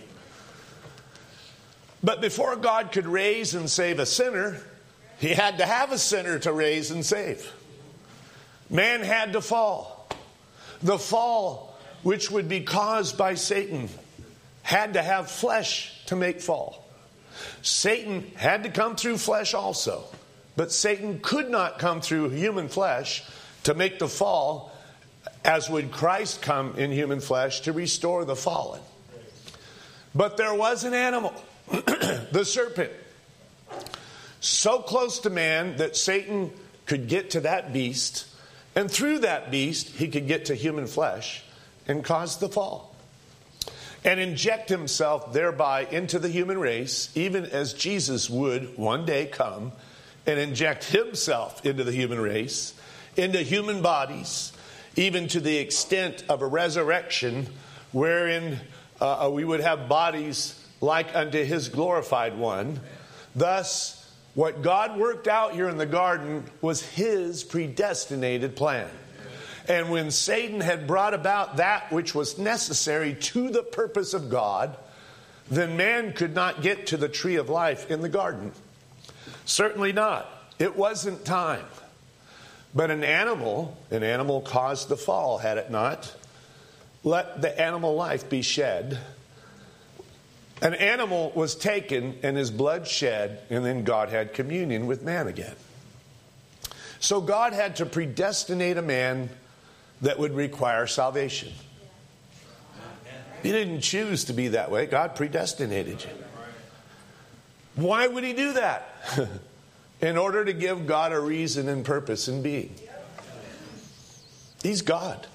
But before God could raise and save a sinner, he had to have a sinner to raise and save. Man had to fall. The fall, which would be caused by Satan, had to have flesh to make fall. Satan had to come through flesh also. But Satan could not come through human flesh to make the fall, as would Christ come in human flesh to restore the fallen. But there was an animal, the serpent, so close to man that Satan could get to that beast, and through that beast he could get to human flesh and cause the fall, and inject himself thereby into the human race, even as Jesus would one day come and inject himself into the human race, into human bodies, even to the extent of a resurrection wherein uh, we would have bodies like unto his glorified one. Thus, what God worked out here in the garden was his predestinated plan. And when Satan had brought about that which was necessary to the purpose of God, then man could not get to the tree of life in the garden. Certainly not. It wasn't time. But an animal, an animal caused the fall, had it not? Let the animal life be shed. An animal was taken and his blood shed, and then God had communion with man again. So God had to predestinate a man that would require salvation. You didn't choose to be that way. God predestinated you. Why would he do that? In order to give God a reason and purpose in being. He's God.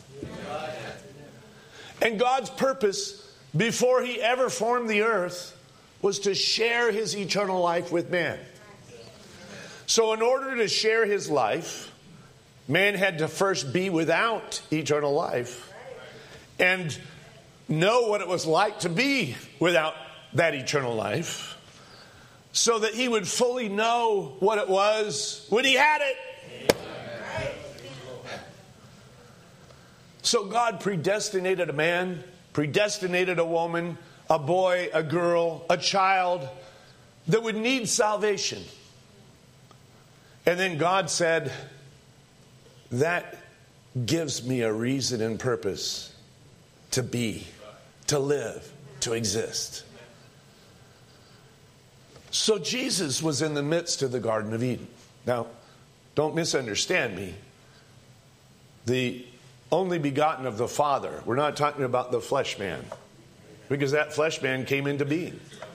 And God's purpose before he ever formed the earth was to share his eternal life with man. So in order to share his life, man had to first be without eternal life and know what it was like to be without that eternal life, so that he would fully know what it was when he had it. So God predestinated a man, predestinated a woman, a boy, a girl, a child that would need salvation. And then God said, that gives me a reason and purpose to be, to live, to exist. So Jesus was in the midst of the Garden of Eden. Now, don't misunderstand me. The only begotten of the Father. We're not talking about the flesh man, because that flesh man came into being.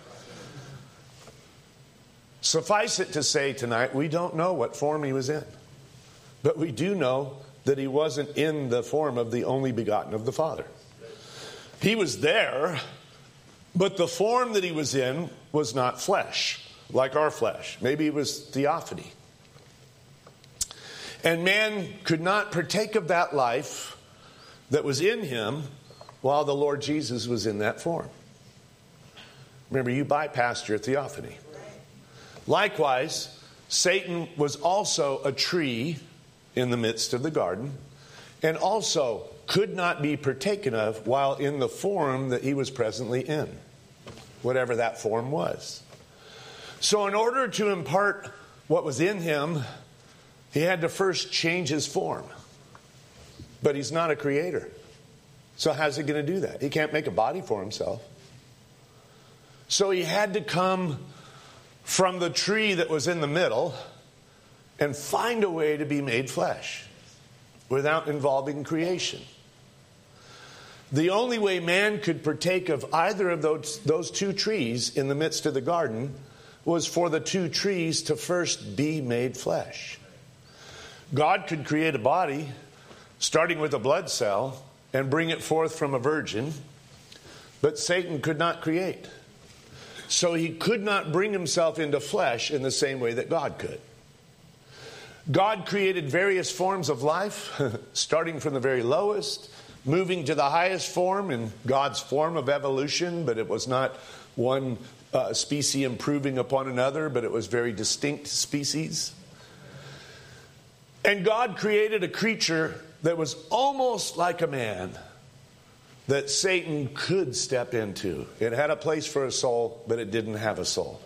Suffice it to say tonight, we don't know what form he was in. But we do know that he wasn't in the form of the only begotten of the Father. He was there, but the form that he was in was not flesh, like our flesh. Maybe it was theophany. And man could not partake of that life that was in him while the Lord Jesus was in that form. Remember, you bypassed your theophany. Likewise, Satan was also a tree in the midst of the garden, and also could not be partaken of while in the form that he was presently in, whatever that form was. So in order to impart what was in him, he had to first change his form. But he's not a creator. So how's he going to do that? He can't make a body for himself. So he had to come from the tree that was in the middle and find a way to be made flesh without involving creation. The only way man could partake of either of those, those two trees in the midst of the garden was for the two trees to first be made flesh. God could create a body, starting with a blood cell, and bring it forth from a virgin, but Satan could not create. So he could not bring himself into flesh in the same way that God could. God created various forms of life, starting from the very lowest, moving to the highest form in God's form of evolution, but it was not one uh, species improving upon another, but it was very distinct species. And God created a creature that was almost like a man that Satan could step into. It had a place for a soul, but it didn't have a soul.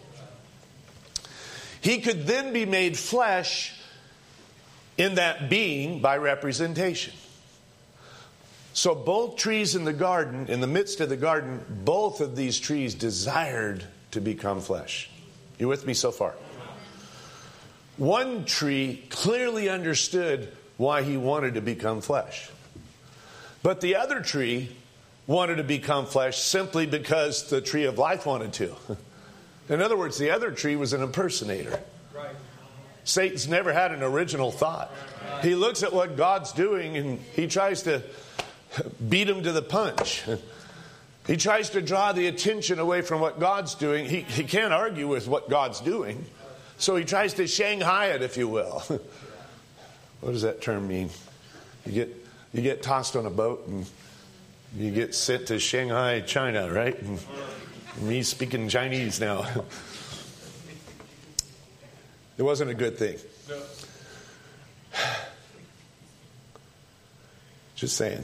He could then be made flesh in that being by representation. So both trees in the garden, in the midst of the garden, both of these trees desired to become flesh. You with me so far? One tree clearly understood why he wanted to become flesh. But the other tree wanted to become flesh simply because the tree of life wanted to. In other words, the other tree was an impersonator. Right. Satan's never had an original thought. He looks at what God's doing and he tries to beat him to the punch. He tries to draw the attention away from what God's doing. He, he can't argue with what God's doing. So he tries to Shanghai it, if you will. What does that term mean? You get you get tossed on a boat and you get sent to Shanghai, China, right? And me speaking Chinese now. It wasn't a good thing. Just saying.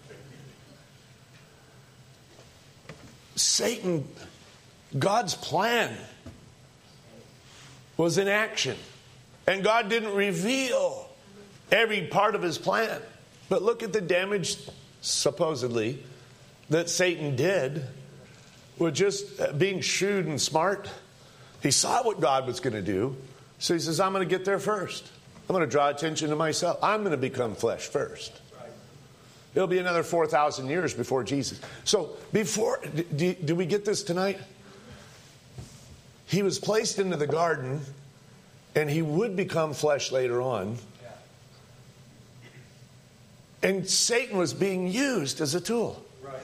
Satan, God's plan was in action. And God didn't reveal every part of his plan. But look at the damage, supposedly, that Satan did with just being shrewd and smart. He saw what God was going to do. So he says, I'm going to get there first. I'm going to draw attention to myself. I'm going to become flesh first. It'll be another four thousand years before Jesus. So before, do, do we get this tonight? He was placed into the garden, and he would become flesh later on. And Satan was being used as a tool.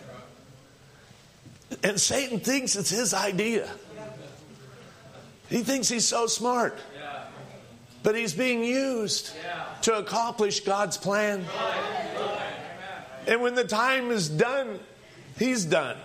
And Satan thinks it's his idea. He thinks he's so smart. But he's being used to accomplish God's plan. And when the time is done, he's done.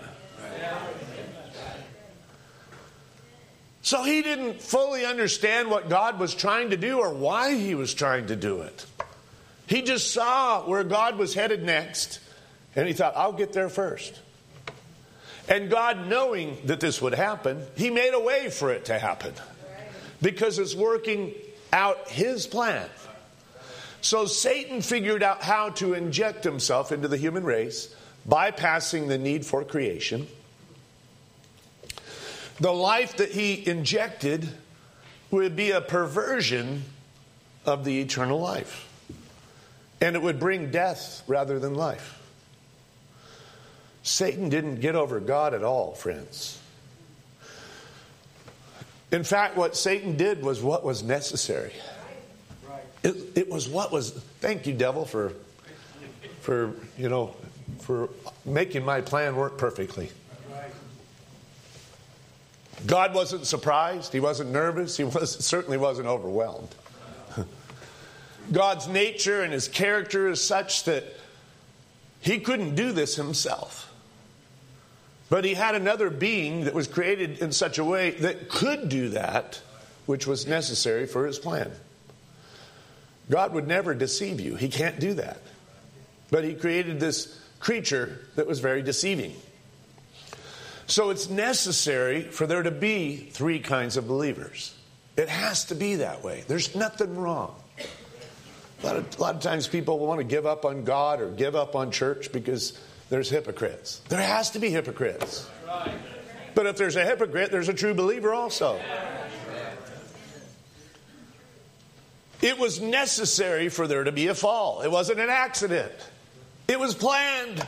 So he didn't fully understand what God was trying to do or why he was trying to do it. He just saw where God was headed next, and he thought, I'll get there first. And God, knowing that this would happen, he made a way for it to happen. Because it's working out his plan. So Satan figured out how to inject himself into the human race, bypassing the need for creation. The life that he injected would be a perversion of the eternal life. And it would bring death rather than life. Satan didn't get over God at all, friends. In fact, what Satan did was what was necessary. It, it was what was, thank you, devil, for, for, you know, for making my plan work perfectly. God wasn't surprised. He wasn't nervous. He was, certainly wasn't overwhelmed. God's nature and his character is such that he couldn't do this himself. But he had another being that was created in such a way that could do that, which was necessary for his plan. God would never deceive you. He can't do that. But he created this creature that was very deceiving. So it's necessary for there to be three kinds of believers. It has to be that way. There's nothing wrong. A lot of, a lot of times people want to give up on God or give up on church because there's hypocrites. There has to be hypocrites. But if there's a hypocrite, there's a true believer also. It was necessary for there to be a fall. It wasn't an accident. It was planned.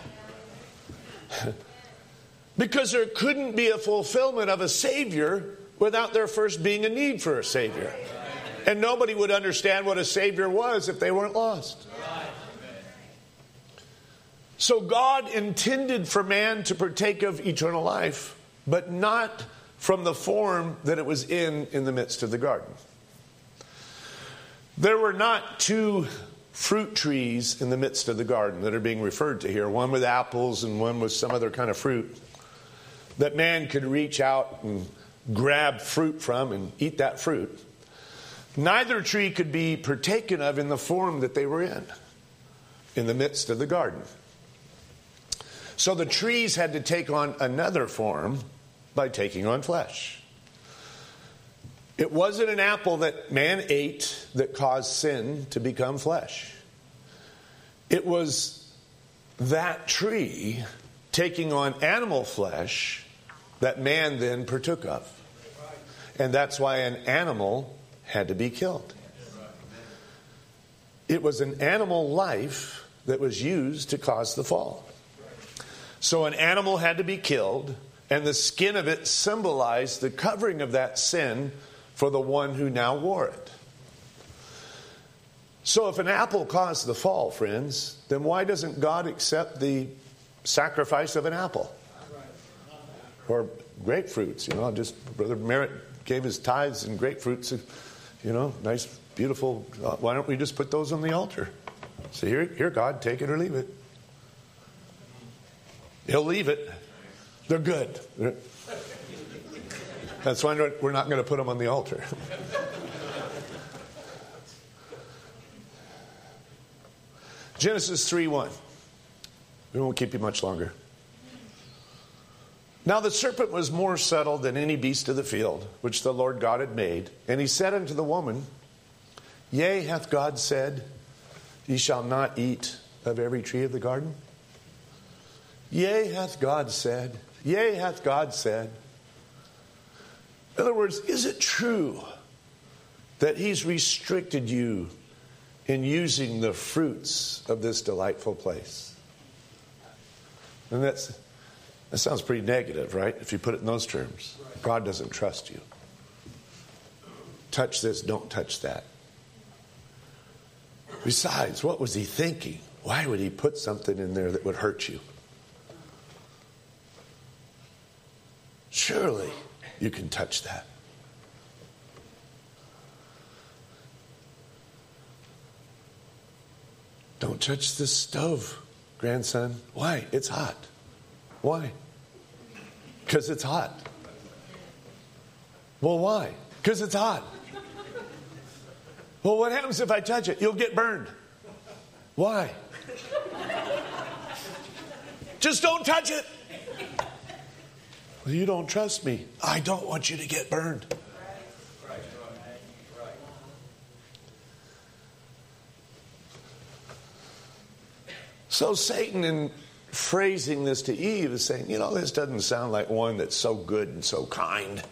Because there couldn't be a fulfillment of a Savior without there first being a need for a Savior. And nobody would understand what a Savior was if they weren't lost. So God intended for man to partake of eternal life, but not from the form that it was in in the midst of the garden. There were not two fruit trees in the midst of the garden that are being referred to here, one with apples and one with some other kind of fruit, that man could reach out and grab fruit from and eat that fruit. Neither tree could be partaken of in the form that they were in, in the midst of the garden. So the trees had to take on another form by taking on flesh. It wasn't an apple that man ate that caused sin to become flesh. It was that tree taking on animal flesh that man then partook of. And that's why an animal had to be killed. It was an animal life that was used to cause the fall. So an animal had to be killed, and the skin of it symbolized the covering of that sin for the one who now wore it. So if an apple caused the fall, friends, then why doesn't God accept the sacrifice of an apple? Or grapefruits, you know, just Brother Merritt gave his tithes and grapefruits, you know, nice, beautiful. Uh, why don't we just put those on the altar? So here, here, God, take it or leave it. He'll leave it. They're good. They're, that's why we're not going to put them on the altar. Genesis three one. We won't keep you much longer. Now the serpent was more subtle than any beast of the field, which the Lord God had made. And he said unto the woman, Yea, hath God said, Ye shall not eat of every tree of the garden? Yea, hath God said. Yea, hath God said. In other words, is it true that he's restricted you in using the fruits of this delightful place? And that's, that sounds pretty negative, right? If you put it in those terms. God doesn't trust you. Touch this, don't touch that. Besides, what was he thinking? Why would he put something in there that would hurt you? Surely you can touch that. Don't touch the stove, grandson. Why? It's hot. Why? Because it's hot. Well, why? Because it's hot. Well, what happens if I touch it? You'll get burned. Why? Just don't touch it. Well, you don't trust me. I don't want you to get burned. So Satan, in phrasing this to Eve, is saying, you know, this doesn't sound like one that's so good and so kind.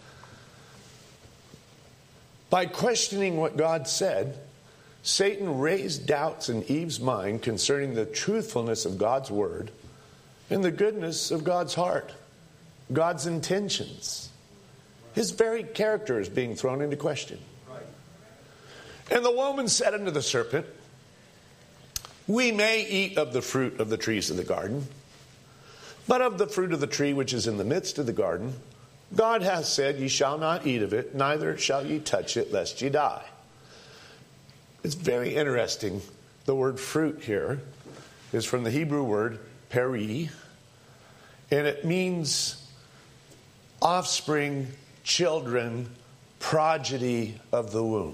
By questioning what God said, Satan raised doubts in Eve's mind concerning the truthfulness of God's word and the goodness of God's heart, God's intentions. His very character is being thrown into question. And the woman said unto the serpent, we may eat of the fruit of the trees of the garden, but of the fruit of the tree which is in the midst of the garden, God hath said, ye shall not eat of it, neither shall ye touch it, lest ye die. It's very interesting. The word fruit here is from the Hebrew word peri, and it means offspring, children, progeny of the womb.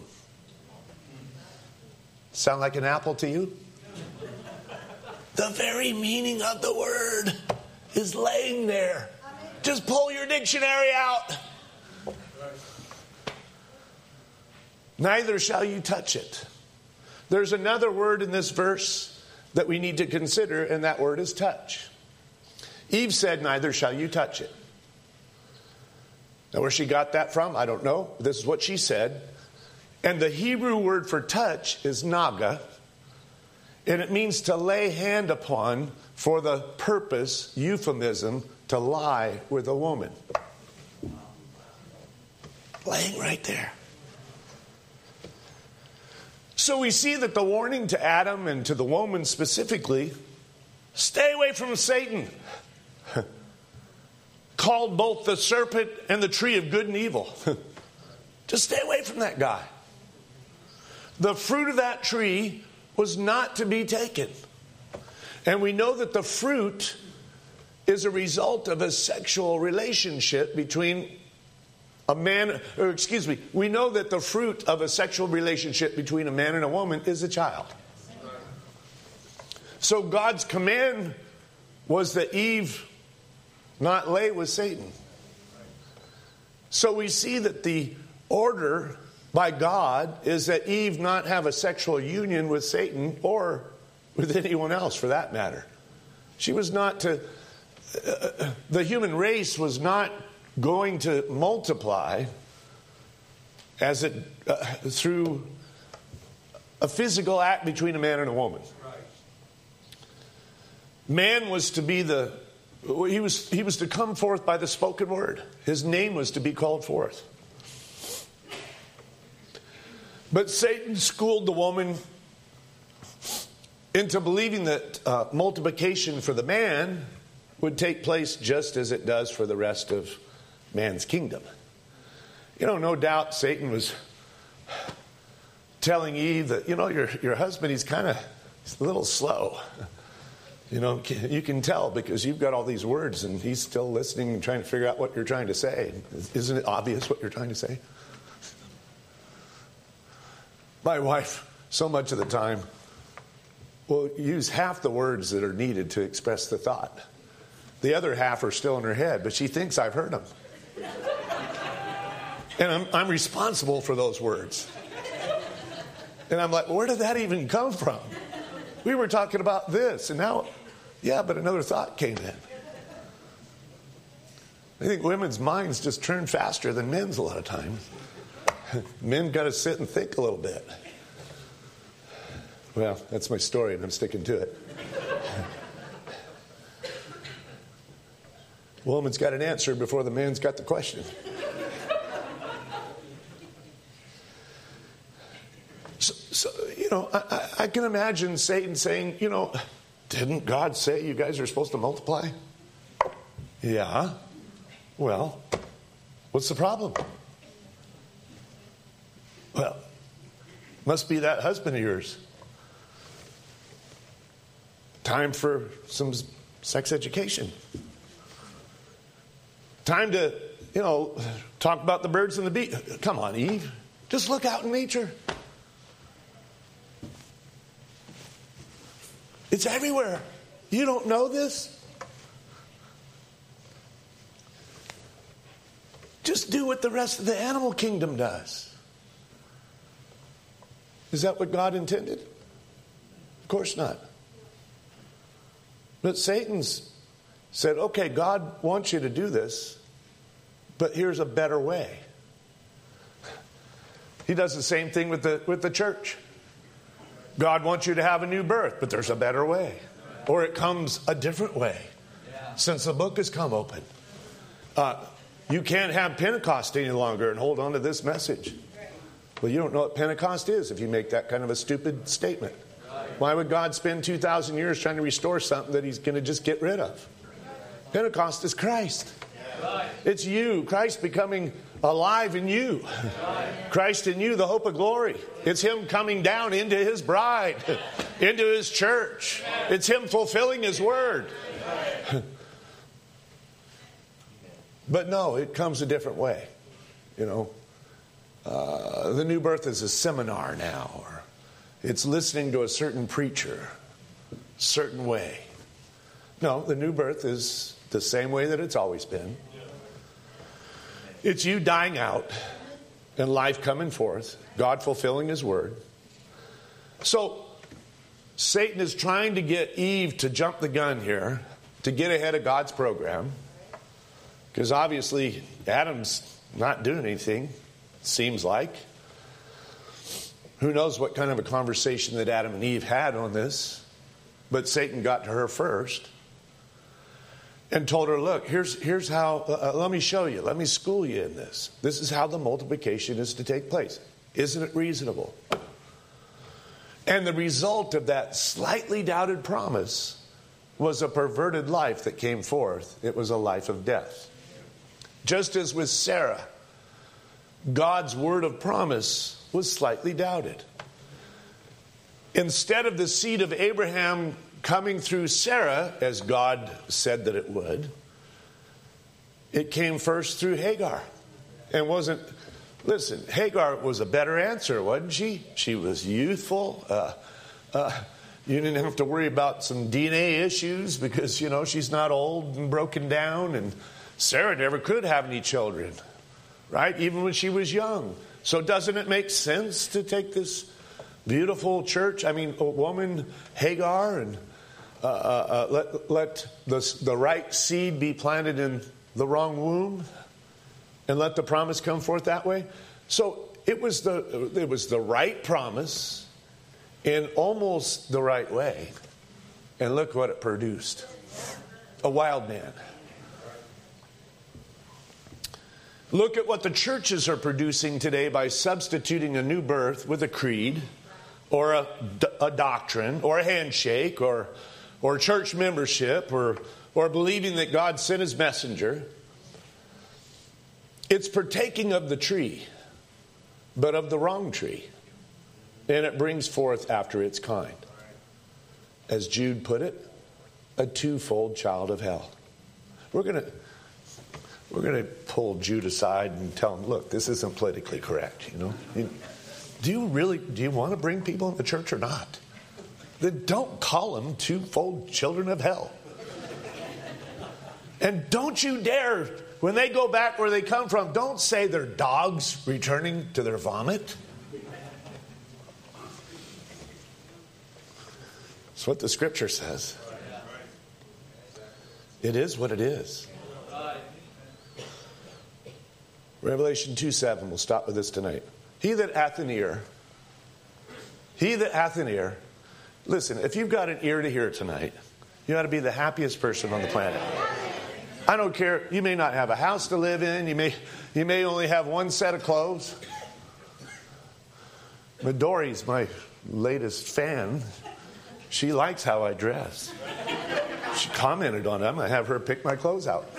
Sound like an apple to you? The very meaning of the word is laying there. Just pull your dictionary out. Neither shall you touch it. There's another word in this verse that we need to consider, and that word is touch. Eve said, neither shall you touch it. Now, where she got that from, I don't know. This is what she said. And the Hebrew word for touch is naga. And it means to lay hand upon for the purpose, euphemism, to lie with a woman. Laying right there. So we see that the warning to Adam and to the woman specifically, stay away from Satan, called both the serpent and the tree of good and evil. Just stay away from that guy. The fruit of that tree was not to be taken. And we know that the fruit is a result of a sexual relationship between a man, or excuse me, we know that the fruit of a sexual relationship between a man and a woman is a child. So God's command was that Eve not lay with Satan. So we see that the order by God is that Eve not have a sexual union with Satan or with anyone else for that matter. She was not to, uh, the human race was not going to multiply as it uh, through a physical act between a man and a woman. Man was to be the, he was, he was to come forth by the spoken word. His name was to be called forth. But Satan schooled the woman into believing that uh, multiplication for the man would take place just as it does for the rest of man's kingdom. You know, no doubt Satan was telling Eve that, you know, your, your husband, he's kind of a little slow. You know, you can tell because you've got all these words and he's still listening and trying to figure out what you're trying to say. Isn't it obvious what you're trying to say? My wife, so much of the time, will use half the words that are needed to express the thought. The other half are still in her head, but she thinks I've heard them. And I'm, I'm responsible for those words. And I'm like, where did that even come from? We were talking about this, and now, yeah, but another thought came in. I think women's minds just turn faster than men's a lot of times. Men got to sit and think a little bit. Well, that's my story, and I'm sticking to it. woman's got an answer before the man's got the question. So, so you know, I, I can imagine Satan saying, you know, didn't God say you guys are supposed to multiply? Yeah. Well, what's the problem? Well, must be that husband of yours. Time for some sex education. Time to, you know, talk about the birds and the bees. Come on, Eve. Just look out in nature. It's everywhere. You don't know this? Just do what the rest of the animal kingdom does. Is that what God intended? Of course not. But Satan's said, okay, God wants you to do this, but here's a better way. He does the same thing with the with the church. God wants you to have a new birth, but there's a better way. Or it comes a different way. Since the book has come open. Uh, you can't have Pentecost any longer and hold on to this message. Well, you don't know what Pentecost is if you make that kind of a stupid statement. Why would God spend two thousand years trying to restore something that he's going to just get rid of? Pentecost is Christ. It's you, Christ becoming alive in you. Christ in you, the hope of glory. It's him coming down into his bride, into his church. It's him fulfilling his word. But no, it comes a different way. You know, uh, the new birth is a seminar now, or it's listening to a certain preacher, certain way. No, the new birth is the same way that it's always been. It's you dying out and life coming forth, God fulfilling his word. So Satan is trying to get Eve to jump the gun here, to get ahead of God's program. Because obviously Adam's not doing anything, seems like. Who knows what kind of a conversation that Adam and Eve had on this. But Satan got to her first. And told her, look, here's here's how, uh, let me show you. Let me school you in this. This is how the multiplication is to take place. Isn't it reasonable? And the result of that slightly doubted promise was a perverted life that came forth. It was a life of death. Just as with Sarah, God's word of promise was slightly doubted. Instead of the seed of Abraham coming through Sarah, as God said that it would, it came first through Hagar. And wasn't, listen, Hagar was a better answer, wasn't she? She was youthful. Uh, uh, you didn't have to worry about some D N A issues because, you know, she's not old and broken down. And Sarah never could have any children, right? Even when she was young. So doesn't it make sense to take this beautiful church, I mean, a woman, Hagar, and uh, uh, let, let the, the right seed be planted in the wrong womb and let the promise come forth that way? So it was the it was the right promise in almost the right way. And look what it produced. A wild man. Look at what the churches are producing today by substituting a new birth with a creed or a, a doctrine or a handshake or or church membership or or believing that God sent his messenger. It's partaking of the tree, but of the wrong tree. And it brings forth after its kind. As Jude put it, a twofold child of hell. We're going to we're going to pull Jude aside and tell him, look, this isn't politically correct, you know. You, do you really do you want to bring people into church or not? Then don't call them twofold children of hell. And don't you dare, when they go back where they come from, don't say they're dogs returning to their vomit. That's what the scripture says. It is what it is. Revelation two seven, we'll stop with this tonight. He that hath an ear, he that hath an ear, listen, if you've got an ear to hear tonight, you ought to be the happiest person on the planet. I don't care. You may not have a house to live in. You may, you may only have one set of clothes. But Dory's my latest fan. She likes how I dress. She commented on it. I'm going to have her pick my clothes out.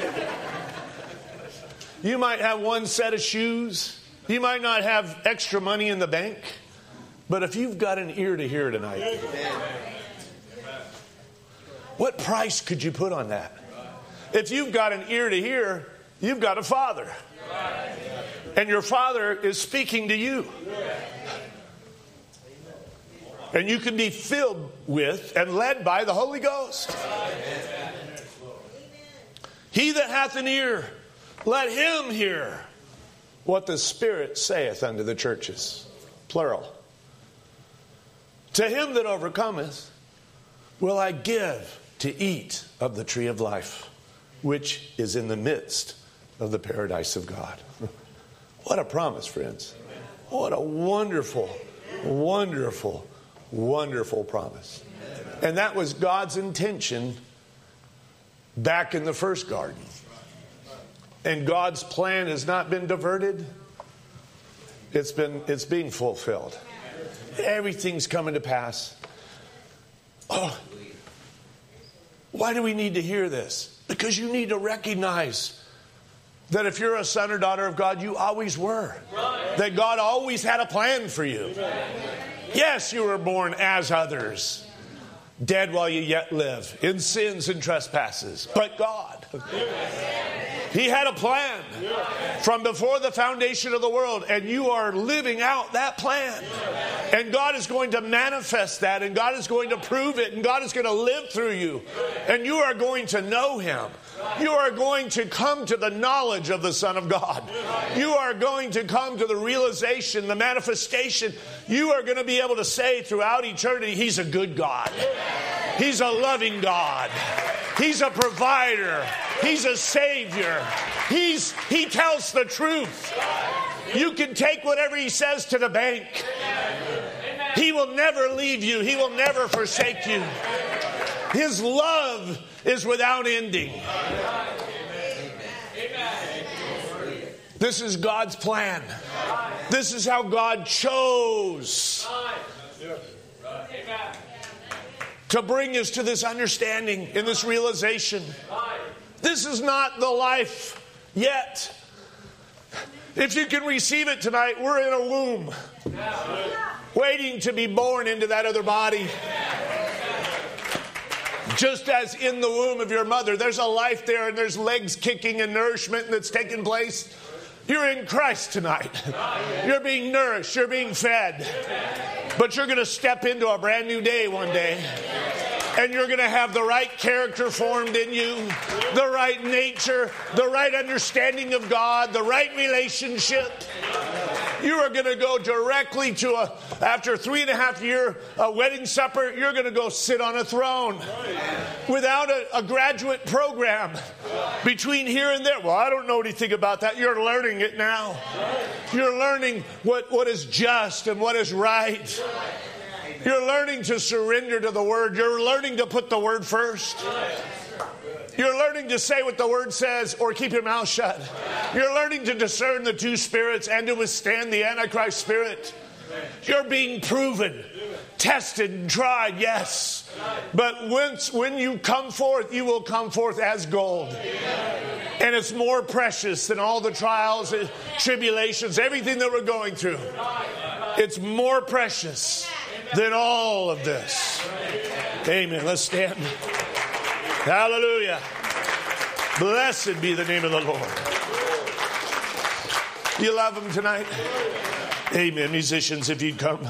You might have one set of shoes. You might not have extra money in the bank. But if you've got an ear to hear tonight, what price could you put on that? If you've got an ear to hear, you've got a Father. And your Father is speaking to you. And you can be filled with and led by the Holy Ghost. He that hath an ear, let him hear what the Spirit saith unto the churches. Plural. To him that overcometh will I give to eat of the tree of life, which is in the midst of the paradise of God. What a promise, friends. What a wonderful, wonderful, wonderful promise. And that was God's intention back in the first garden. And God's plan has not been diverted. It's been, it's being fulfilled. Everything's coming to pass. Oh, why do we need to hear this? Because you need to recognize that if you're a son or daughter of God, you always were. That God always had a plan for you. Yes, you were born as others, dead while you yet live, in sins and trespasses. But God, He had a plan from before the foundation of the world, and you are living out that plan. And God is going to manifest that, and God is going to prove it, and God is going to live through you. And you are going to know Him. You are going to come to the knowledge of the Son of God. You are going to come to the realization, the manifestation. You are going to be able to say throughout eternity, He's a good God. He's a loving God. He's a provider. He's a Savior. He's, he tells the truth. You can take whatever He says to the bank. He will never leave you. He will never forsake you. His love is without ending. This is God's plan. This is how God chose to bring us to this understanding and this realization. This is not the life yet. If you can receive it tonight, we're in a womb waiting to be born into that other body. Just as in the womb of your mother, there's a life there and there's legs kicking and nourishment that's taking place. You're in Christ tonight. You're being nourished. You're being fed. But you're going to step into a brand new day one day. And you're going to have the right character formed in you, the right nature, the right understanding of God, the right relationship. You are going to go directly to a, after three and a half year uh, wedding supper, you're going to go sit on a throne without a, a graduate program between here and there. Well, I don't know anything about that. You're learning it now. You're learning what, what is just and what is right. You're learning to surrender to the Word. You're learning to put the Word first. You're learning to say what the Word says or keep your mouth shut. You're learning to discern the two spirits and to withstand the Antichrist spirit. You're being proven, tested, and tried, yes. But once, when you come forth, you will come forth as gold. And it's more precious than all the trials and tribulations, everything that we're going through. It's more precious than all of this. Amen. Let's stand. Hallelujah. Blessed be the name of the Lord. You love Him tonight? Amen. Musicians, if you'd come.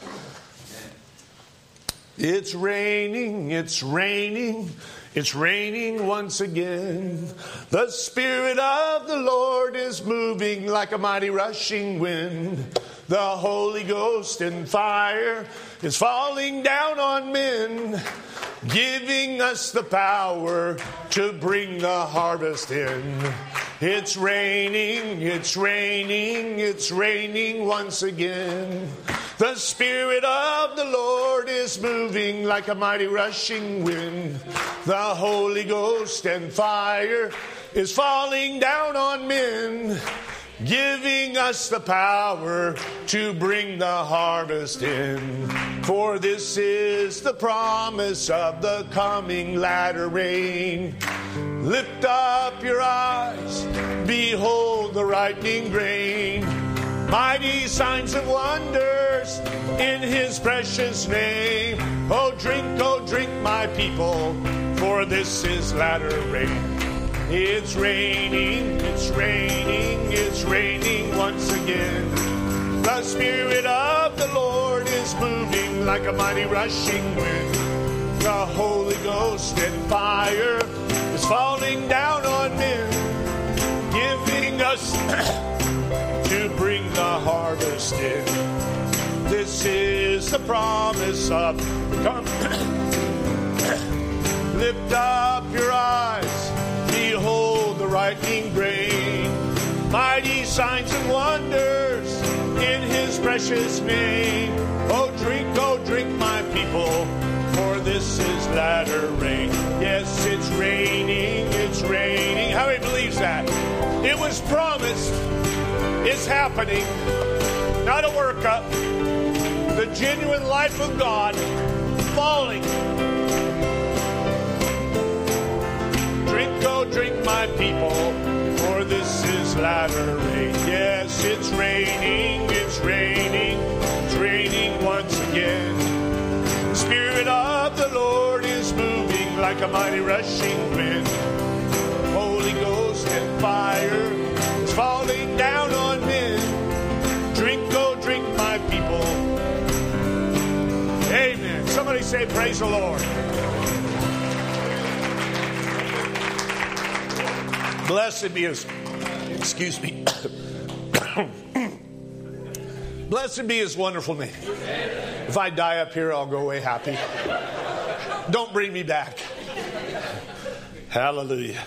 It's raining, it's raining, it's raining once again. The Spirit of the Lord is moving like a mighty rushing wind. The Holy Ghost and fire is falling down on men, giving us the power to bring the harvest in. It's raining, it's raining, it's raining once again. The Spirit of the Lord is moving like a mighty rushing wind. The Holy Ghost and fire is falling down on men, giving us the power to bring the harvest in. For this is the promise of the coming latter rain. Lift up your eyes, behold the ripening grain. Mighty signs and wonders in His precious name. Oh, drink, oh, drink, my people, for this is latter rain. It's raining, it's raining, it's raining once again. The Spirit of the Lord is moving like a mighty rushing wind. The Holy Ghost and fire is falling down on men, giving us to bring the harvest in. This is the promise of come. Lift up your eyes, behold the ripening grain. Mighty signs and wonders in His precious name. Oh, drink, oh, drink, my people, for this is latter rain. Yes, it's raining, it's raining. How many believes that? It was promised. It's happening. Not a workup. The genuine life of God falling. Drink, oh, drink, my people, for this is latter rain. Yes, it's raining, it's raining, it's raining once again. The Spirit of the Lord is moving like a mighty rushing wind. Holy Ghost and fire is falling down on men. Drink, oh, drink, my people. Amen. Somebody say, praise the Lord. Blessed be His, excuse me. Blessed be His wonderful name. If I die up here, I'll go away happy. Don't bring me back. Hallelujah.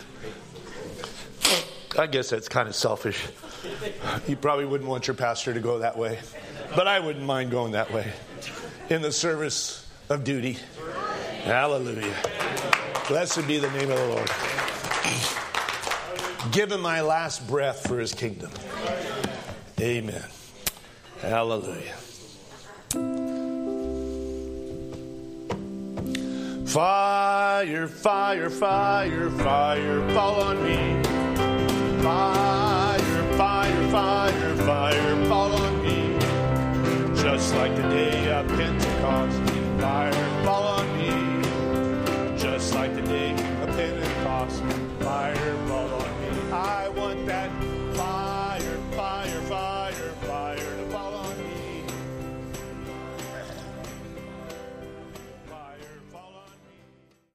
I guess that's kind of selfish. You probably wouldn't want your pastor to go that way, but I wouldn't mind going that way in the service of duty. Hallelujah. Blessed be the name of the Lord. Give Him my last breath for His kingdom. Amen. Hallelujah. Fire, fire, fire, fire, fall on me. Fire, fire, fire, fire, fall on me. Just like the day of Pentecost, fire, fall on me. Just like the day of Pentecost, fire, fall on me.